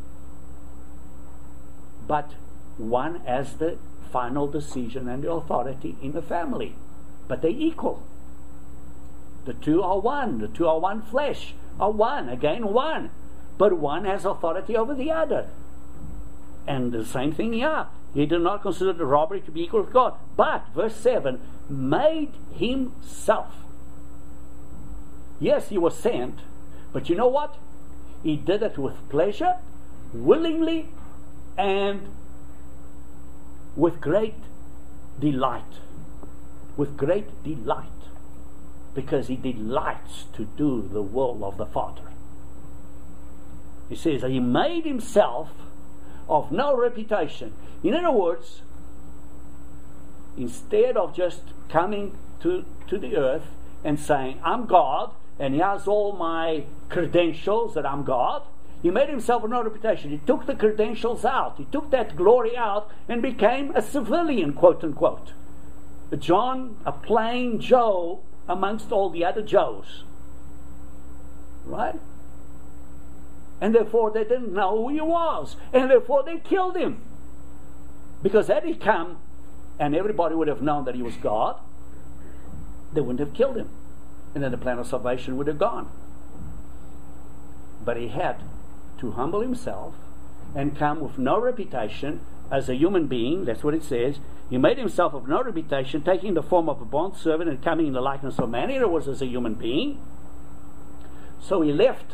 but one has the final decision and the authority in the family. But they're equal. The two are one. The two are one flesh. Are one. Again, one. But one has authority over the other. And the same thing here. He did not consider the robbery to be equal with God. But, verse seven, made himself. Yes, he was sent, but you know what? He did it with pleasure, willingly, and with great delight. With great delight. Because he delights to do the will of the Father. He says that he made himself of no reputation. In other words, instead of just coming to, to the earth and saying, I'm God, and he has all my credentials that I'm God, he made himself of no reputation. He took the credentials out. He took that glory out and became a civilian, quote unquote. John, a plain Joe amongst all the other Joes. Right? And therefore they didn't know who he was. And therefore they killed him. Because had he come and everybody would have known that he was God, they wouldn't have killed him. And then the plan of salvation would have gone. But he had to humble himself and come with no reputation as a human being. That's what it says. He made himself of no reputation, taking the form of a bondservant and coming in the likeness of man. Here it was as a human being. So he left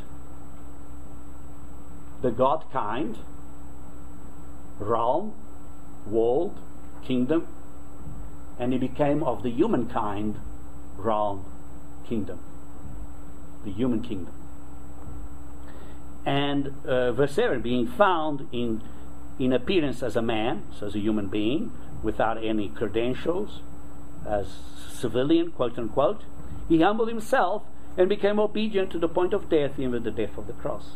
the God kind, realm, world, kingdom, and he became of the humankind, realm, kingdom. The human kingdom. And uh, verse seven, being found in in appearance as a man, so as a human being, without any credentials, as civilian, quote unquote, he humbled himself and became obedient to the point of death, even the death of the cross.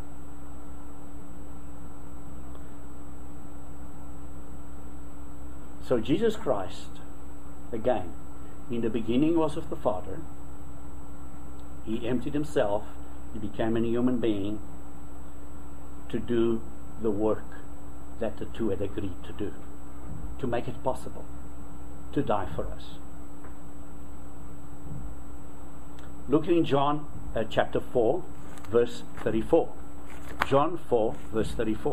So Jesus Christ, again, in the beginning was with the Father. He emptied himself. He became a human being to do the work that the two had agreed to do, to make it possible, to die for us. Look in John uh, chapter four, verse thirty-four. John four, verse thirty-four.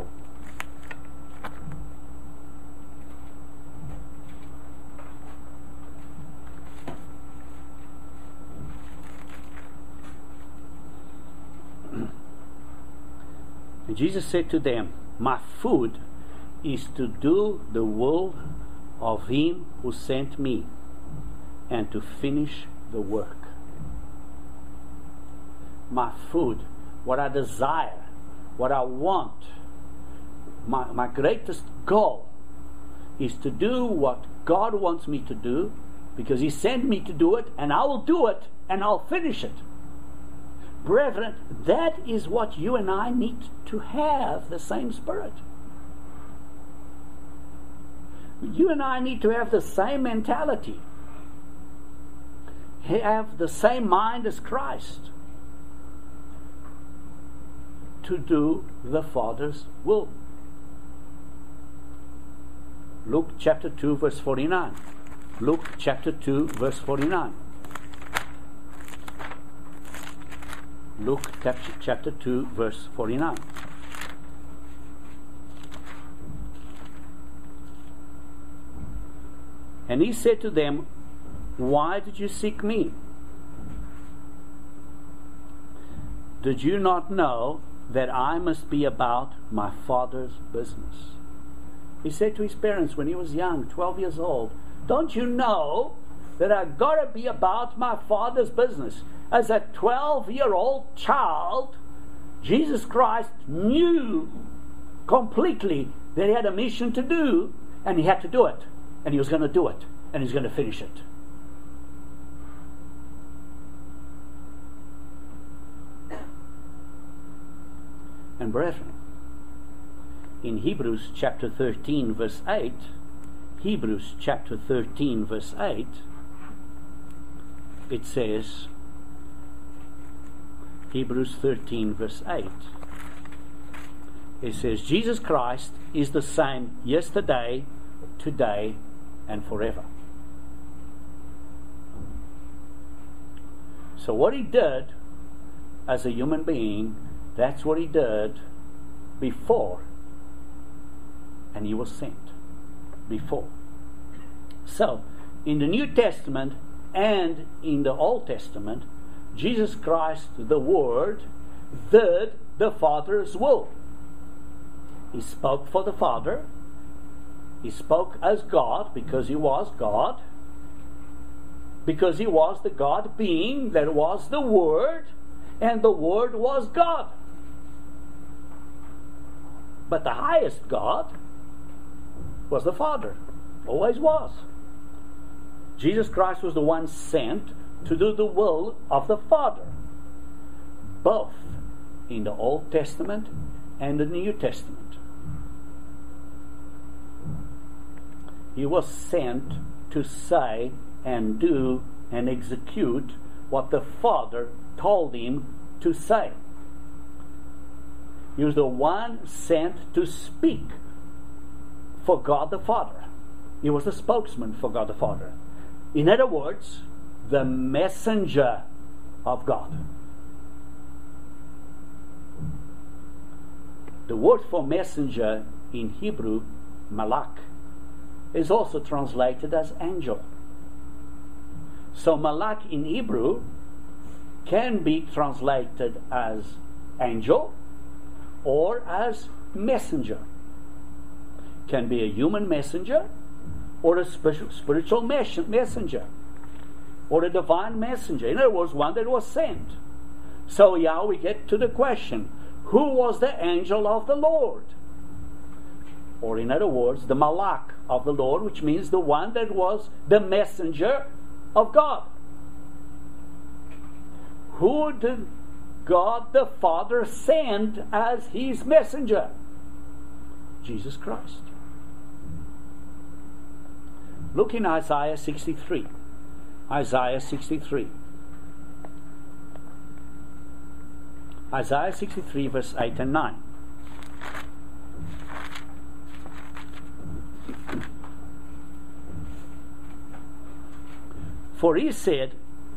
And Jesus said to them, my food is to do the will of him who sent me and to finish the work. My food, what I desire, what I want, my, my greatest goal is to do what God wants me to do, because he sent me to do it, and I will do it and I'll finish it. Brethren, that is what you and I need to have, the same spirit. You and I need to have the same mentality, have the same mind as Christ, to do the Father's will. Luke chapter two, verse forty-nine. Luke chapter two, verse forty-nine. Luke chapter two, verse forty-nine. And he said to them, why did you seek me? Did you not know that I must be about my Father's business? He said to his parents when he was young, twelve years old, don't you know that I've got to be about my Father's business? As a twelve-year-old child, Jesus Christ knew completely that he had a mission to do, and he had to do it. And he was going to do it. And he's going to finish it. And brethren, in Hebrews chapter thirteen, verse eight, Hebrews chapter thirteen, verse eight, it says, Hebrews thirteen, verse eight, it says, Jesus Christ is the same yesterday, today, and forever. So what he did as a human being, that's what he did before, and he was sent. before. So, in the New Testament and in the Old Testament, Jesus Christ, the Word, did the Father's will. He spoke for the Father. He spoke as God because He was God. Because He was the God being that was the Word, and the Word was God. But the highest God was the Father. Always was. Jesus Christ was the one sent to do the will of the Father, both in the Old Testament and the New Testament. He was sent to say and do and execute what the Father told Him to say. He was the one sent to speak for God the Father. He was the spokesman for God the Father. In other words, the messenger of God. The word for messenger in Hebrew, malak, is also translated as angel. So malak in Hebrew can be translated as angel or as messenger. Can be a human messenger or a spiritual messenger or a divine messenger. In other words, one that was sent. So yeah, we get to the question, who was the angel of the Lord? Or in other words, the malak of the Lord, which means the one that was the messenger of God. Who did God the Father send as His messenger? Jesus Christ. Look in Isaiah sixty-three. Isaiah sixty-three. Isaiah sixty-three, verse eight and nine. For He said,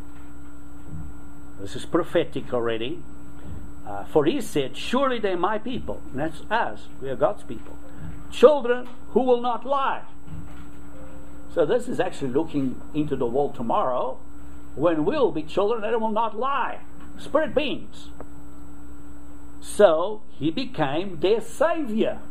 this is prophetic already, uh, for He said, surely they are my people. And that's us. We are God's people. Children who will not lie. So this is actually looking into the world tomorrow, when we'll be children that will not lie. Spirit beings. So He became their Savior.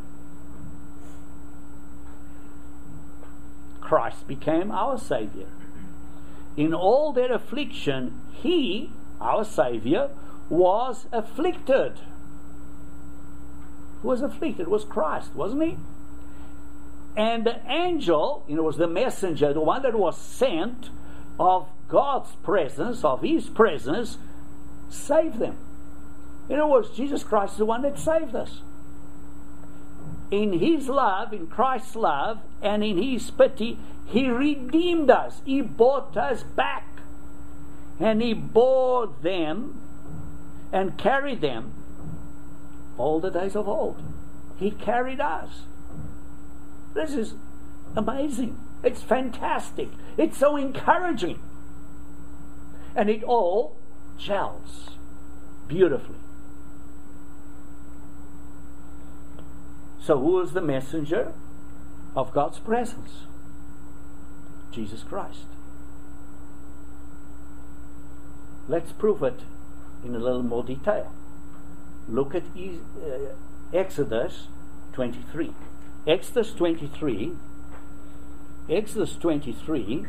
Christ became our Savior. In all their affliction, He, our Savior, was afflicted. Who was afflicted? It was Christ, wasn't He? And the angel, you know, was the messenger, the one that was sent of God's presence, of His presence, saved them. In other words, Jesus Christ is the one that saved us. In His love, in Christ's love, and in His pity, He redeemed us. He bought us back. And He bore them and carried them all the days of old. He carried us. This is amazing. It's fantastic. It's so encouraging. And it all gels beautifully. So who is the messenger of God's presence? Jesus Christ. Let's prove it in a little more detail. Look at uh, Exodus twenty-three. Exodus twenty-three. Exodus twenty-three.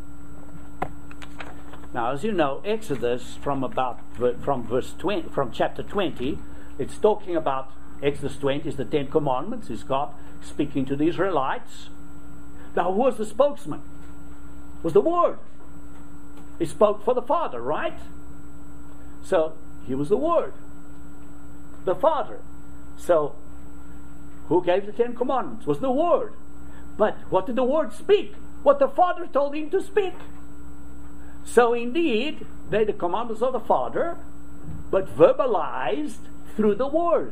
Now, as you know, Exodus from about from verse twenty, from chapter twenty, it's talking about Exodus twenty is the Ten Commandments. Is God speaking to the Israelites? Now, who was the spokesman? It was the Word. He spoke for the Father, right? So He was the Word, the Father. So who gave the Ten Commandments? It was the Word. But what did the Word speak? What the Father told Him to speak. So indeed, they're the commandments of the Father, but verbalized through the Word.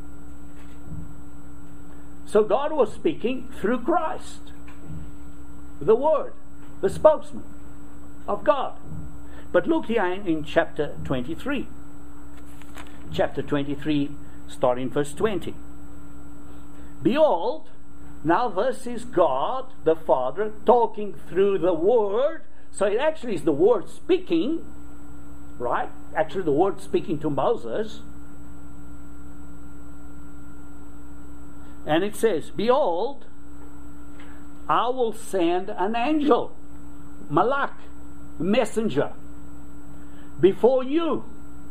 So God was speaking through Christ, the Word, the spokesman of God. But look here in, in chapter twenty-three. Chapter twenty-three, starting verse twenty. Behold, Now this is God, the Father, talking through the Word. So it actually is the Word speaking, right? Actually the Word speaking to Moses. And it says, behold, I will send an angel, malak, messenger, before you,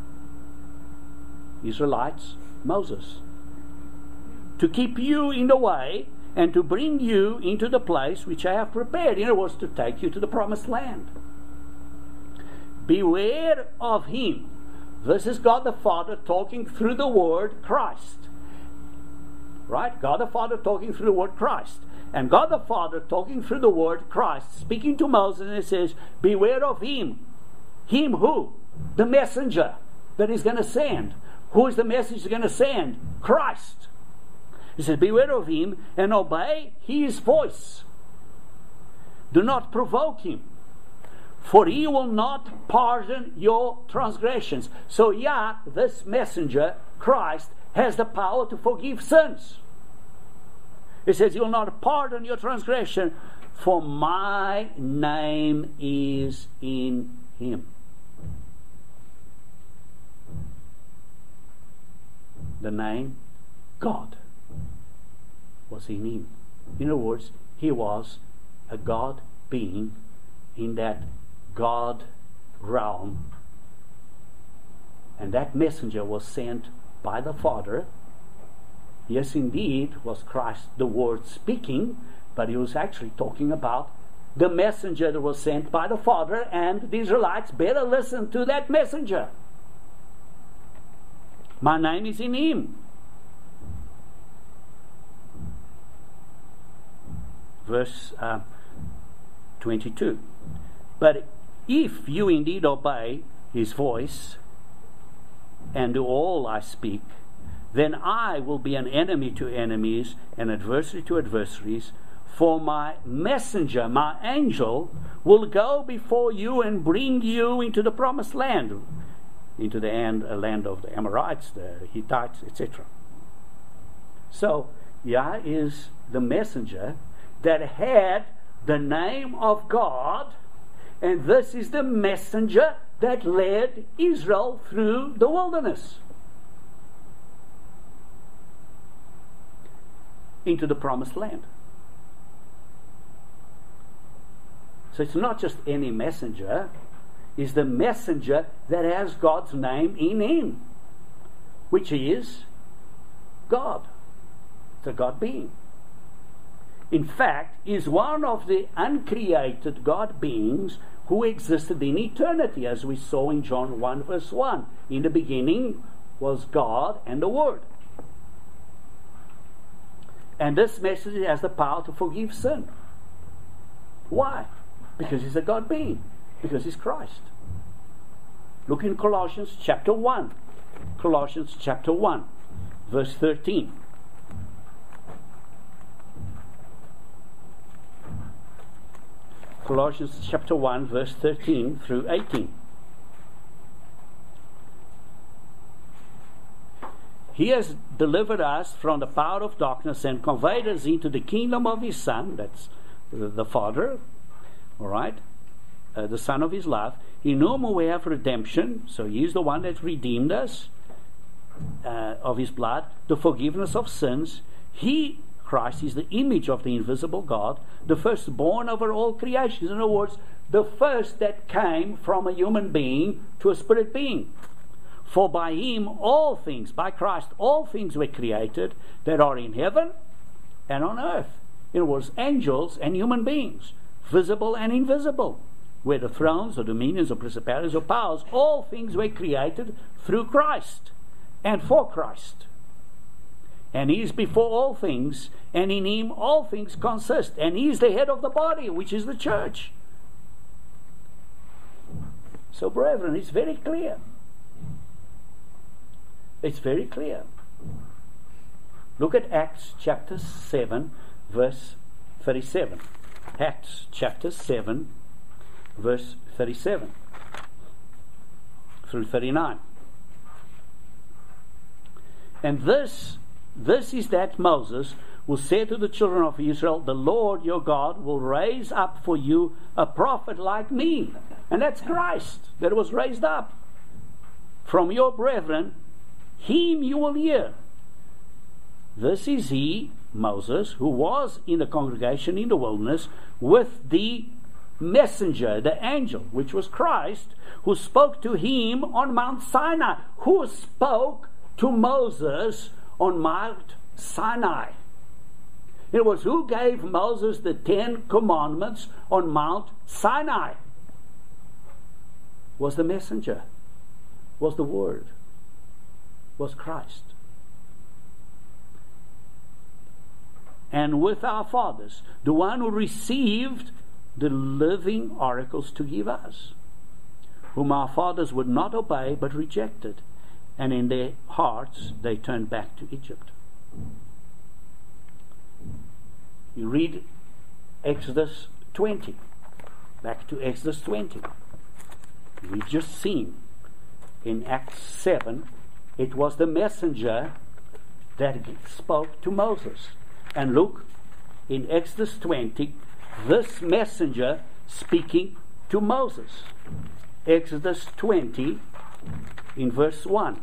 Israelites, Moses, to keep you in the way and to bring you into the place which I have prepared. In other words, to take you to the promised land. Beware of him. This is God the Father talking through the word Christ. Right? God the Father talking through the word Christ. And God the Father talking through the word Christ, speaking to Moses, and it says, beware of him. Him who? The messenger that he's going to send. Who is the message he's going to send? Christ. He says, beware of him and obey his voice. Do not provoke him, for he will not pardon your transgressions. So yeah, this messenger, Christ, has the power to forgive sins. He says, he will not pardon your transgression, for my name is in him. The name God was in him. In other words, he was a God being in that God realm. And that messenger was sent by the Father. Yes, indeed, was Christ the Word speaking, but he was actually talking about the messenger that was sent by the Father, and the Israelites better listen to that messenger. My name is in him. Verse uh, twenty-two. But if you indeed obey his voice and do all I speak, then I will be an enemy to enemies, an adversary to adversaries. For my messenger, my angel, will go before you and bring you into the promised land, into the end, uh, land of the Amorites, the Hittites, et cetera. So, Yah is the messenger that had the name of God, and this is the messenger that led Israel through the wilderness into the promised land. So it's not just any messenger, it's the messenger that has God's name in him, which is God. It's a God being. In fact, is one of the uncreated God beings who existed in eternity, as we saw in John one verse one. In the beginning was God and the Word. And this message has the power to forgive sin. Why? Because he's a God being. Because he's Christ. Look in Colossians chapter one. Colossians chapter one, verse thirteen. Colossians chapter one, verse thirteen through eighteen. He has delivered us from the power of darkness and conveyed us into the kingdom of his Son, that's the Father, all right, uh, the Son of his love, in whom we have redemption. So he is the one that redeemed us uh, of his blood, the forgiveness of sins. He, Christ, is the image of the invisible God, the firstborn over all creation. In other words, the first that came from a human being to a spirit being. For by him all things, by Christ, all things were created that are in heaven and on earth. In other words, angels and human beings, visible and invisible, whether thrones or dominions or principalities or powers, all things were created through Christ and for Christ. And he is before all things, and in him all things consist. And he is the head of the body, which is the church. So, brethren, it's very clear. It's very clear. Look at Acts chapter seven, verse thirty-seven. Acts chapter seven, verse thirty-seven through thirty-nine. And this, this is that Moses who said to the children of Israel, the Lord your God will raise up for you a prophet like me. And that's Christ that was raised up. From your brethren, him you will hear. This is he, Moses, who was in the congregation in the wilderness with the messenger, the angel, which was Christ, who spoke to him on Mount Sinai. Who spoke to Moses on Mount Sinai? It was who gave Moses the Ten Commandments on Mount Sinai. Was the messenger, was the Word, was Christ. And with our fathers, the one who received the living oracles to give us, whom our fathers would not obey but rejected, and in their hearts they turned back to Egypt. You read Exodus twenty. Back to Exodus twenty. We've just seen in Acts seven, it was the messenger that spoke to Moses. And look, in Exodus twenty, this messenger speaking to Moses. Exodus twenty, in verse one.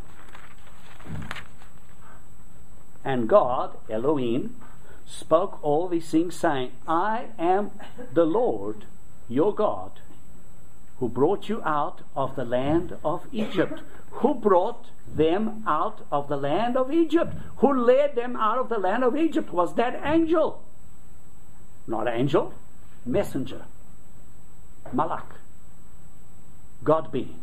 And God, Elohim, spoke all these things, saying, I am the Lord your God, who brought you out of the land of Egypt. Who brought them out of the land of Egypt? Who led them out of the land of Egypt? Was that angel? Not angel, messenger. Malak. God being.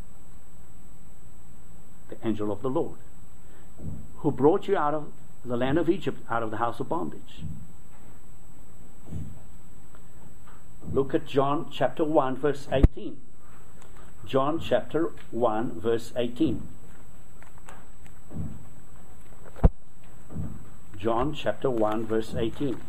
The angel of the Lord. Who brought you out of the land of Egypt, out of the house of bondage. Look at John chapter one, verse eighteen. John chapter one, verse eighteen. John chapter one, verse eighteen.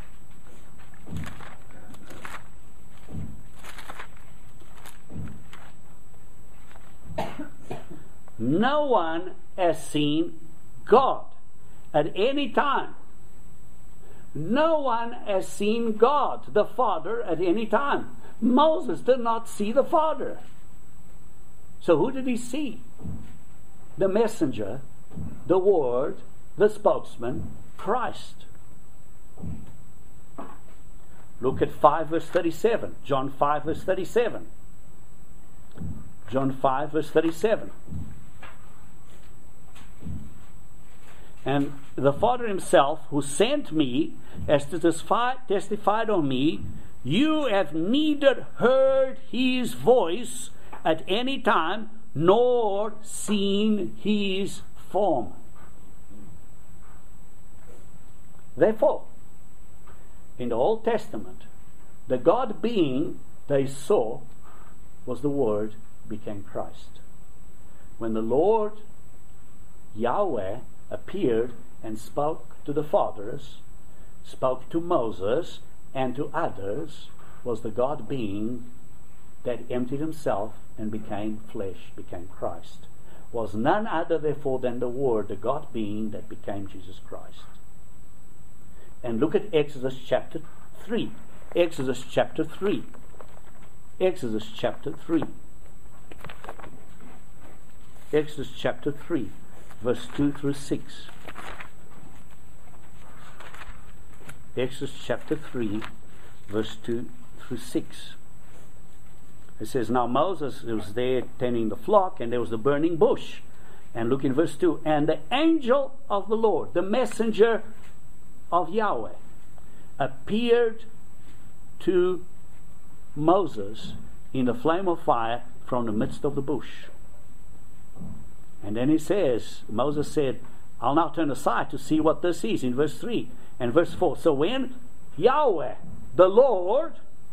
No one has seen God at any time. No one has seen God, the Father, at any time. Moses did not see the Father. So who did he see? The messenger, the Word, the spokesman, Christ. Look at five verse thirty-seven. John five verse thirty-seven. John five verse thirty-seven. And the Father himself, who sent me, has testified, testified on me, you have neither heard his voice at any time, nor seen his form. Therefore, in the Old Testament, the God being they saw was the Word became Christ. When the Lord Yahweh appeared and spoke to the fathers, spoke to Moses and to others, was the God being that emptied himself and became flesh, became Christ. Was none other therefore than the Word, the God being that became Jesus Christ. And look at Exodus chapter three. Exodus chapter three. Exodus chapter three. Exodus chapter three, verse two through six. Exodus chapter three, verse two through six. It says, now Moses was there tending the flock, and there was the burning bush. And look in verse two. And the angel of the Lord, the messenger of Yahweh, appeared to Moses in the flame of fire from the midst of the bush. And then he says, Moses said, I'll now turn aside to see what this is, in verse three and verse four. So when Yahweh, the Lord,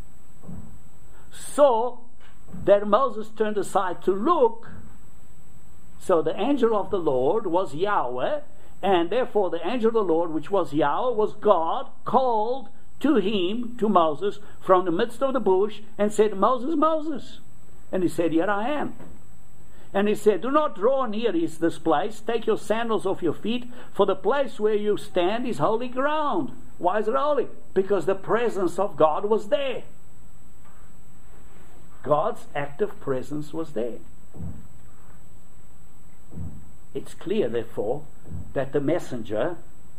saw that Moses turned aside to look, so the angel of the Lord was Yahweh, and therefore the angel of the Lord, which was Yahweh, was God, called to him, to Moses, from the midst of the bush, and said, Moses, Moses. And he said, here I am. And he said, do not draw near is this place. Take your sandals off your feet, for the place where you stand is holy ground. Why is it holy? Because the presence of God was there. God's active presence was there. It's clear, therefore, that the messenger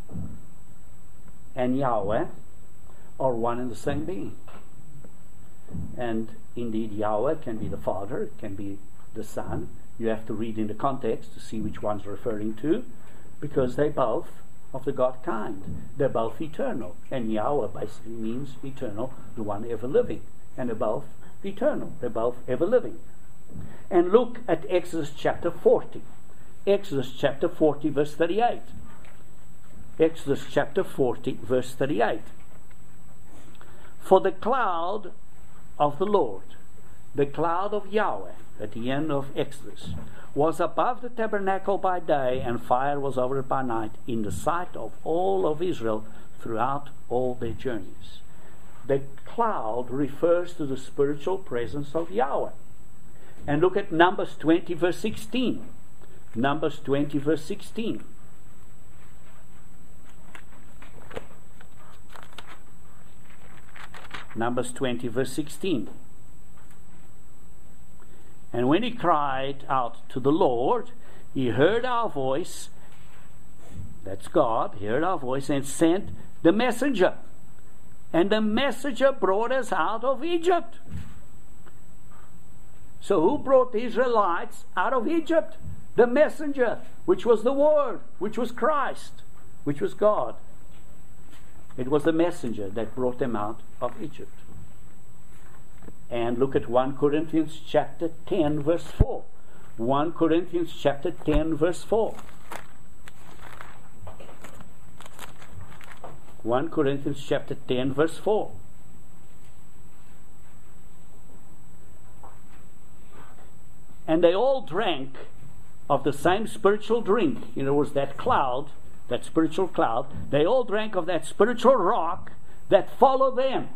and Yahweh are one and the same being. And indeed, Yahweh can be the Father, it can be the Son. You have to read in the context to see which one's referring to, because they're both of the God kind. They're both eternal. And Yahweh basically means eternal, the one ever living. And they're both eternal. They're both ever living. And look at Exodus chapter forty. Exodus chapter forty, verse thirty-eight. Exodus chapter forty, verse thirty-eight. For the cloud of the Lord, the cloud of Yahweh, at the end of Exodus, was above the tabernacle by day, and fire was over it by night, in the sight of all of Israel throughout all their journeys. The cloud refers to the spiritual presence of Yahweh. And look at Numbers twenty, verse sixteen. Numbers twenty, verse sixteen. Numbers twenty, verse sixteen. And when he cried out to the Lord, he heard our voice, that's God, he heard our voice, and sent the messenger. And the messenger brought us out of Egypt. So who brought the Israelites out of Egypt? The messenger, which was the Word, which was Christ, which was God. It was the messenger that brought them out of Egypt. And look at First Corinthians chapter ten, verse four. First Corinthians chapter ten, verse four. First Corinthians chapter ten, verse four. And they all drank of the same spiritual drink. In other words, that cloud, that spiritual cloud, they all drank of that spiritual rock that followed them.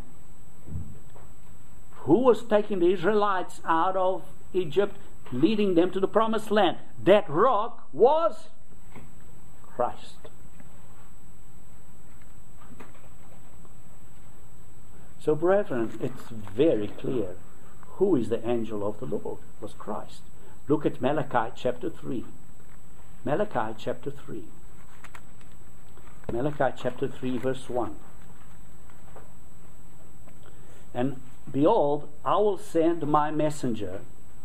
Who was taking the Israelites out of Egypt, leading them to the promised land? That rock was Christ. So, brethren, it's very clear. Who is the angel of the Lord? It was Christ. Look at Malachi chapter three. Malachi chapter three. Malachi chapter three, verse one. And behold, I will send my messenger,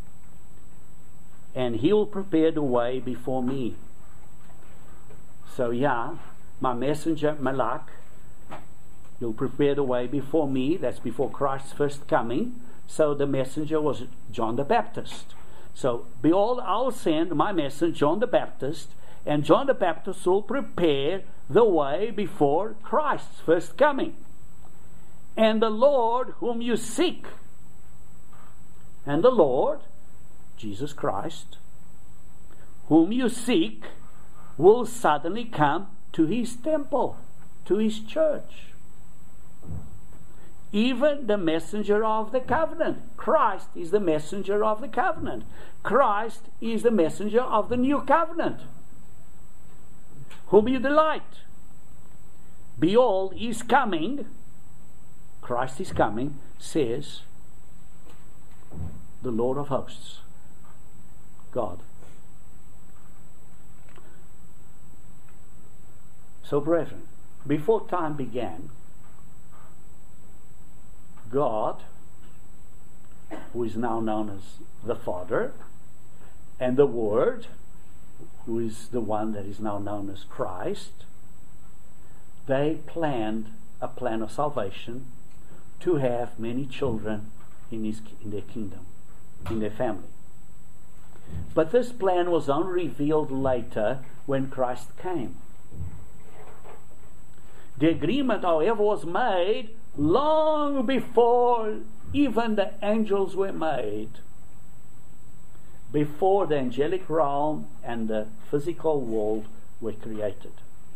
and he will prepare the way before me. So, yeah, my messenger, Malach, he'll prepare the way before me. That's before Christ's first coming. So the messenger was John the Baptist. So, behold, I will send my messenger, John the Baptist, and John the Baptist will prepare the way before Christ's first coming. And the Lord whom you seek, and the Lord, Jesus Christ, whom you seek, will suddenly come to his temple, to his church. Even the messenger of the covenant. Christ is the messenger of the covenant. Christ is the messenger of the new covenant. Whom you delight. Behold, he is coming. Christ is coming, says the Lord of hosts, God. So, brethren, before time began, God, who is now known as the Father, and the Word, who is the one that is now known as Christ, they planned a plan of salvation to have many children in, his, in their kingdom, in their family. But this plan was only revealed later when Christ came. The agreement, however, was made long before even the angels were made, before the angelic realm and the physical world were created.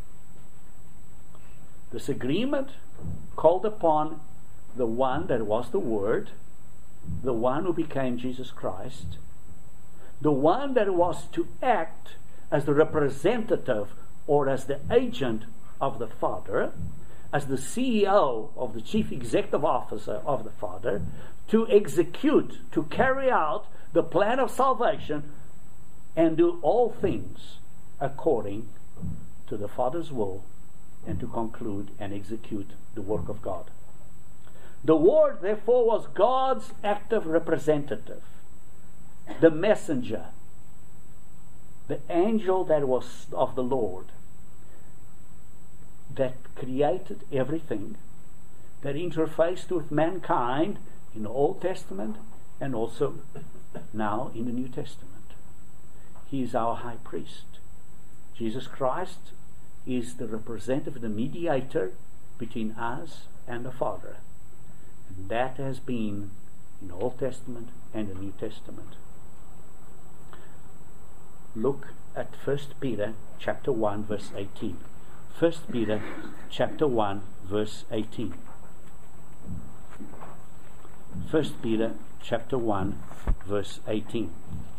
This agreement called upon the one that was the Word, the one who became Jesus Christ, the one that was to act as the representative or as the agent of the Father, as the C E O of the Chief Executive Officer of the Father, to execute, to carry out the plan of salvation and do all things according to the Father's will, and to conclude and execute the work of God. The Word, therefore, was God's active representative, the messenger, the angel that was of the Lord, that created everything, that interfaced with mankind in the Old Testament and also now in the New Testament. He is our high priest. Jesus Christ is the representative, the mediator between us and the Father. And that has been in the Old Testament and the New Testament. Look at First Peter chapter one, verse eighteen. First Peter chapter one, verse eighteen. First Peter chapter one, verse eighteen.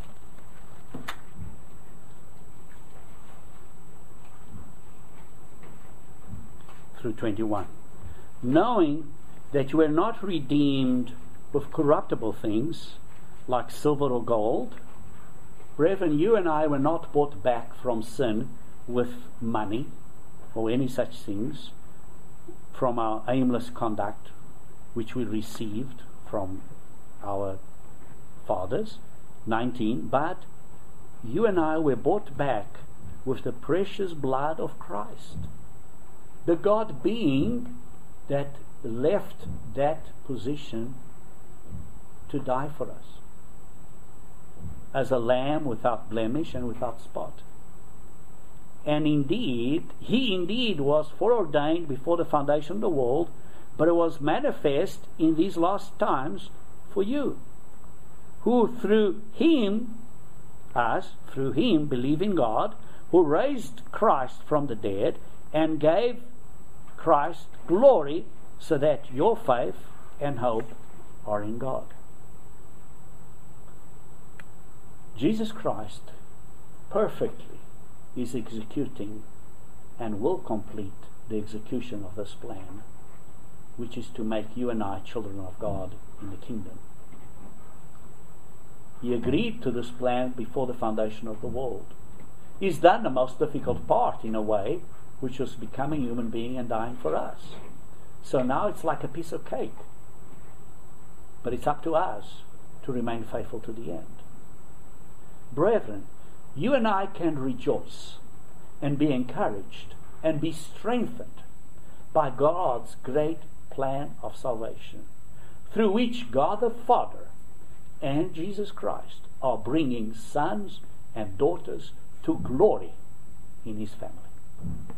Through twenty-one. Knowing that you were not redeemed with corruptible things like silver or gold. Brethren, you and I were not bought back from sin with money or any such things, from our aimless conduct which we received from our fathers. nineteen. But you and I were bought back with the precious blood of Christ. The God being that left that position to die for us as a lamb without blemish and without spot. And indeed, he indeed was foreordained before the foundation of the world, but it was manifest in these last times for you, who through him, us, through him, believe in God, who raised Christ from the dead and gave Christ glory, so that your faith and hope are in God. Jesus Christ perfectly is executing and will complete the execution of this plan, which is to make you and I children of God in the kingdom. He agreed to this plan before the foundation of the world. He's done the most difficult part in a way, which was becoming a human being and dying for us. So now it's like a piece of cake. But it's up to us to remain faithful to the end. Brethren, you and I can rejoice and be encouraged and be strengthened by God's great plan of salvation, through which God the Father and Jesus Christ are bringing sons and daughters to glory in His family.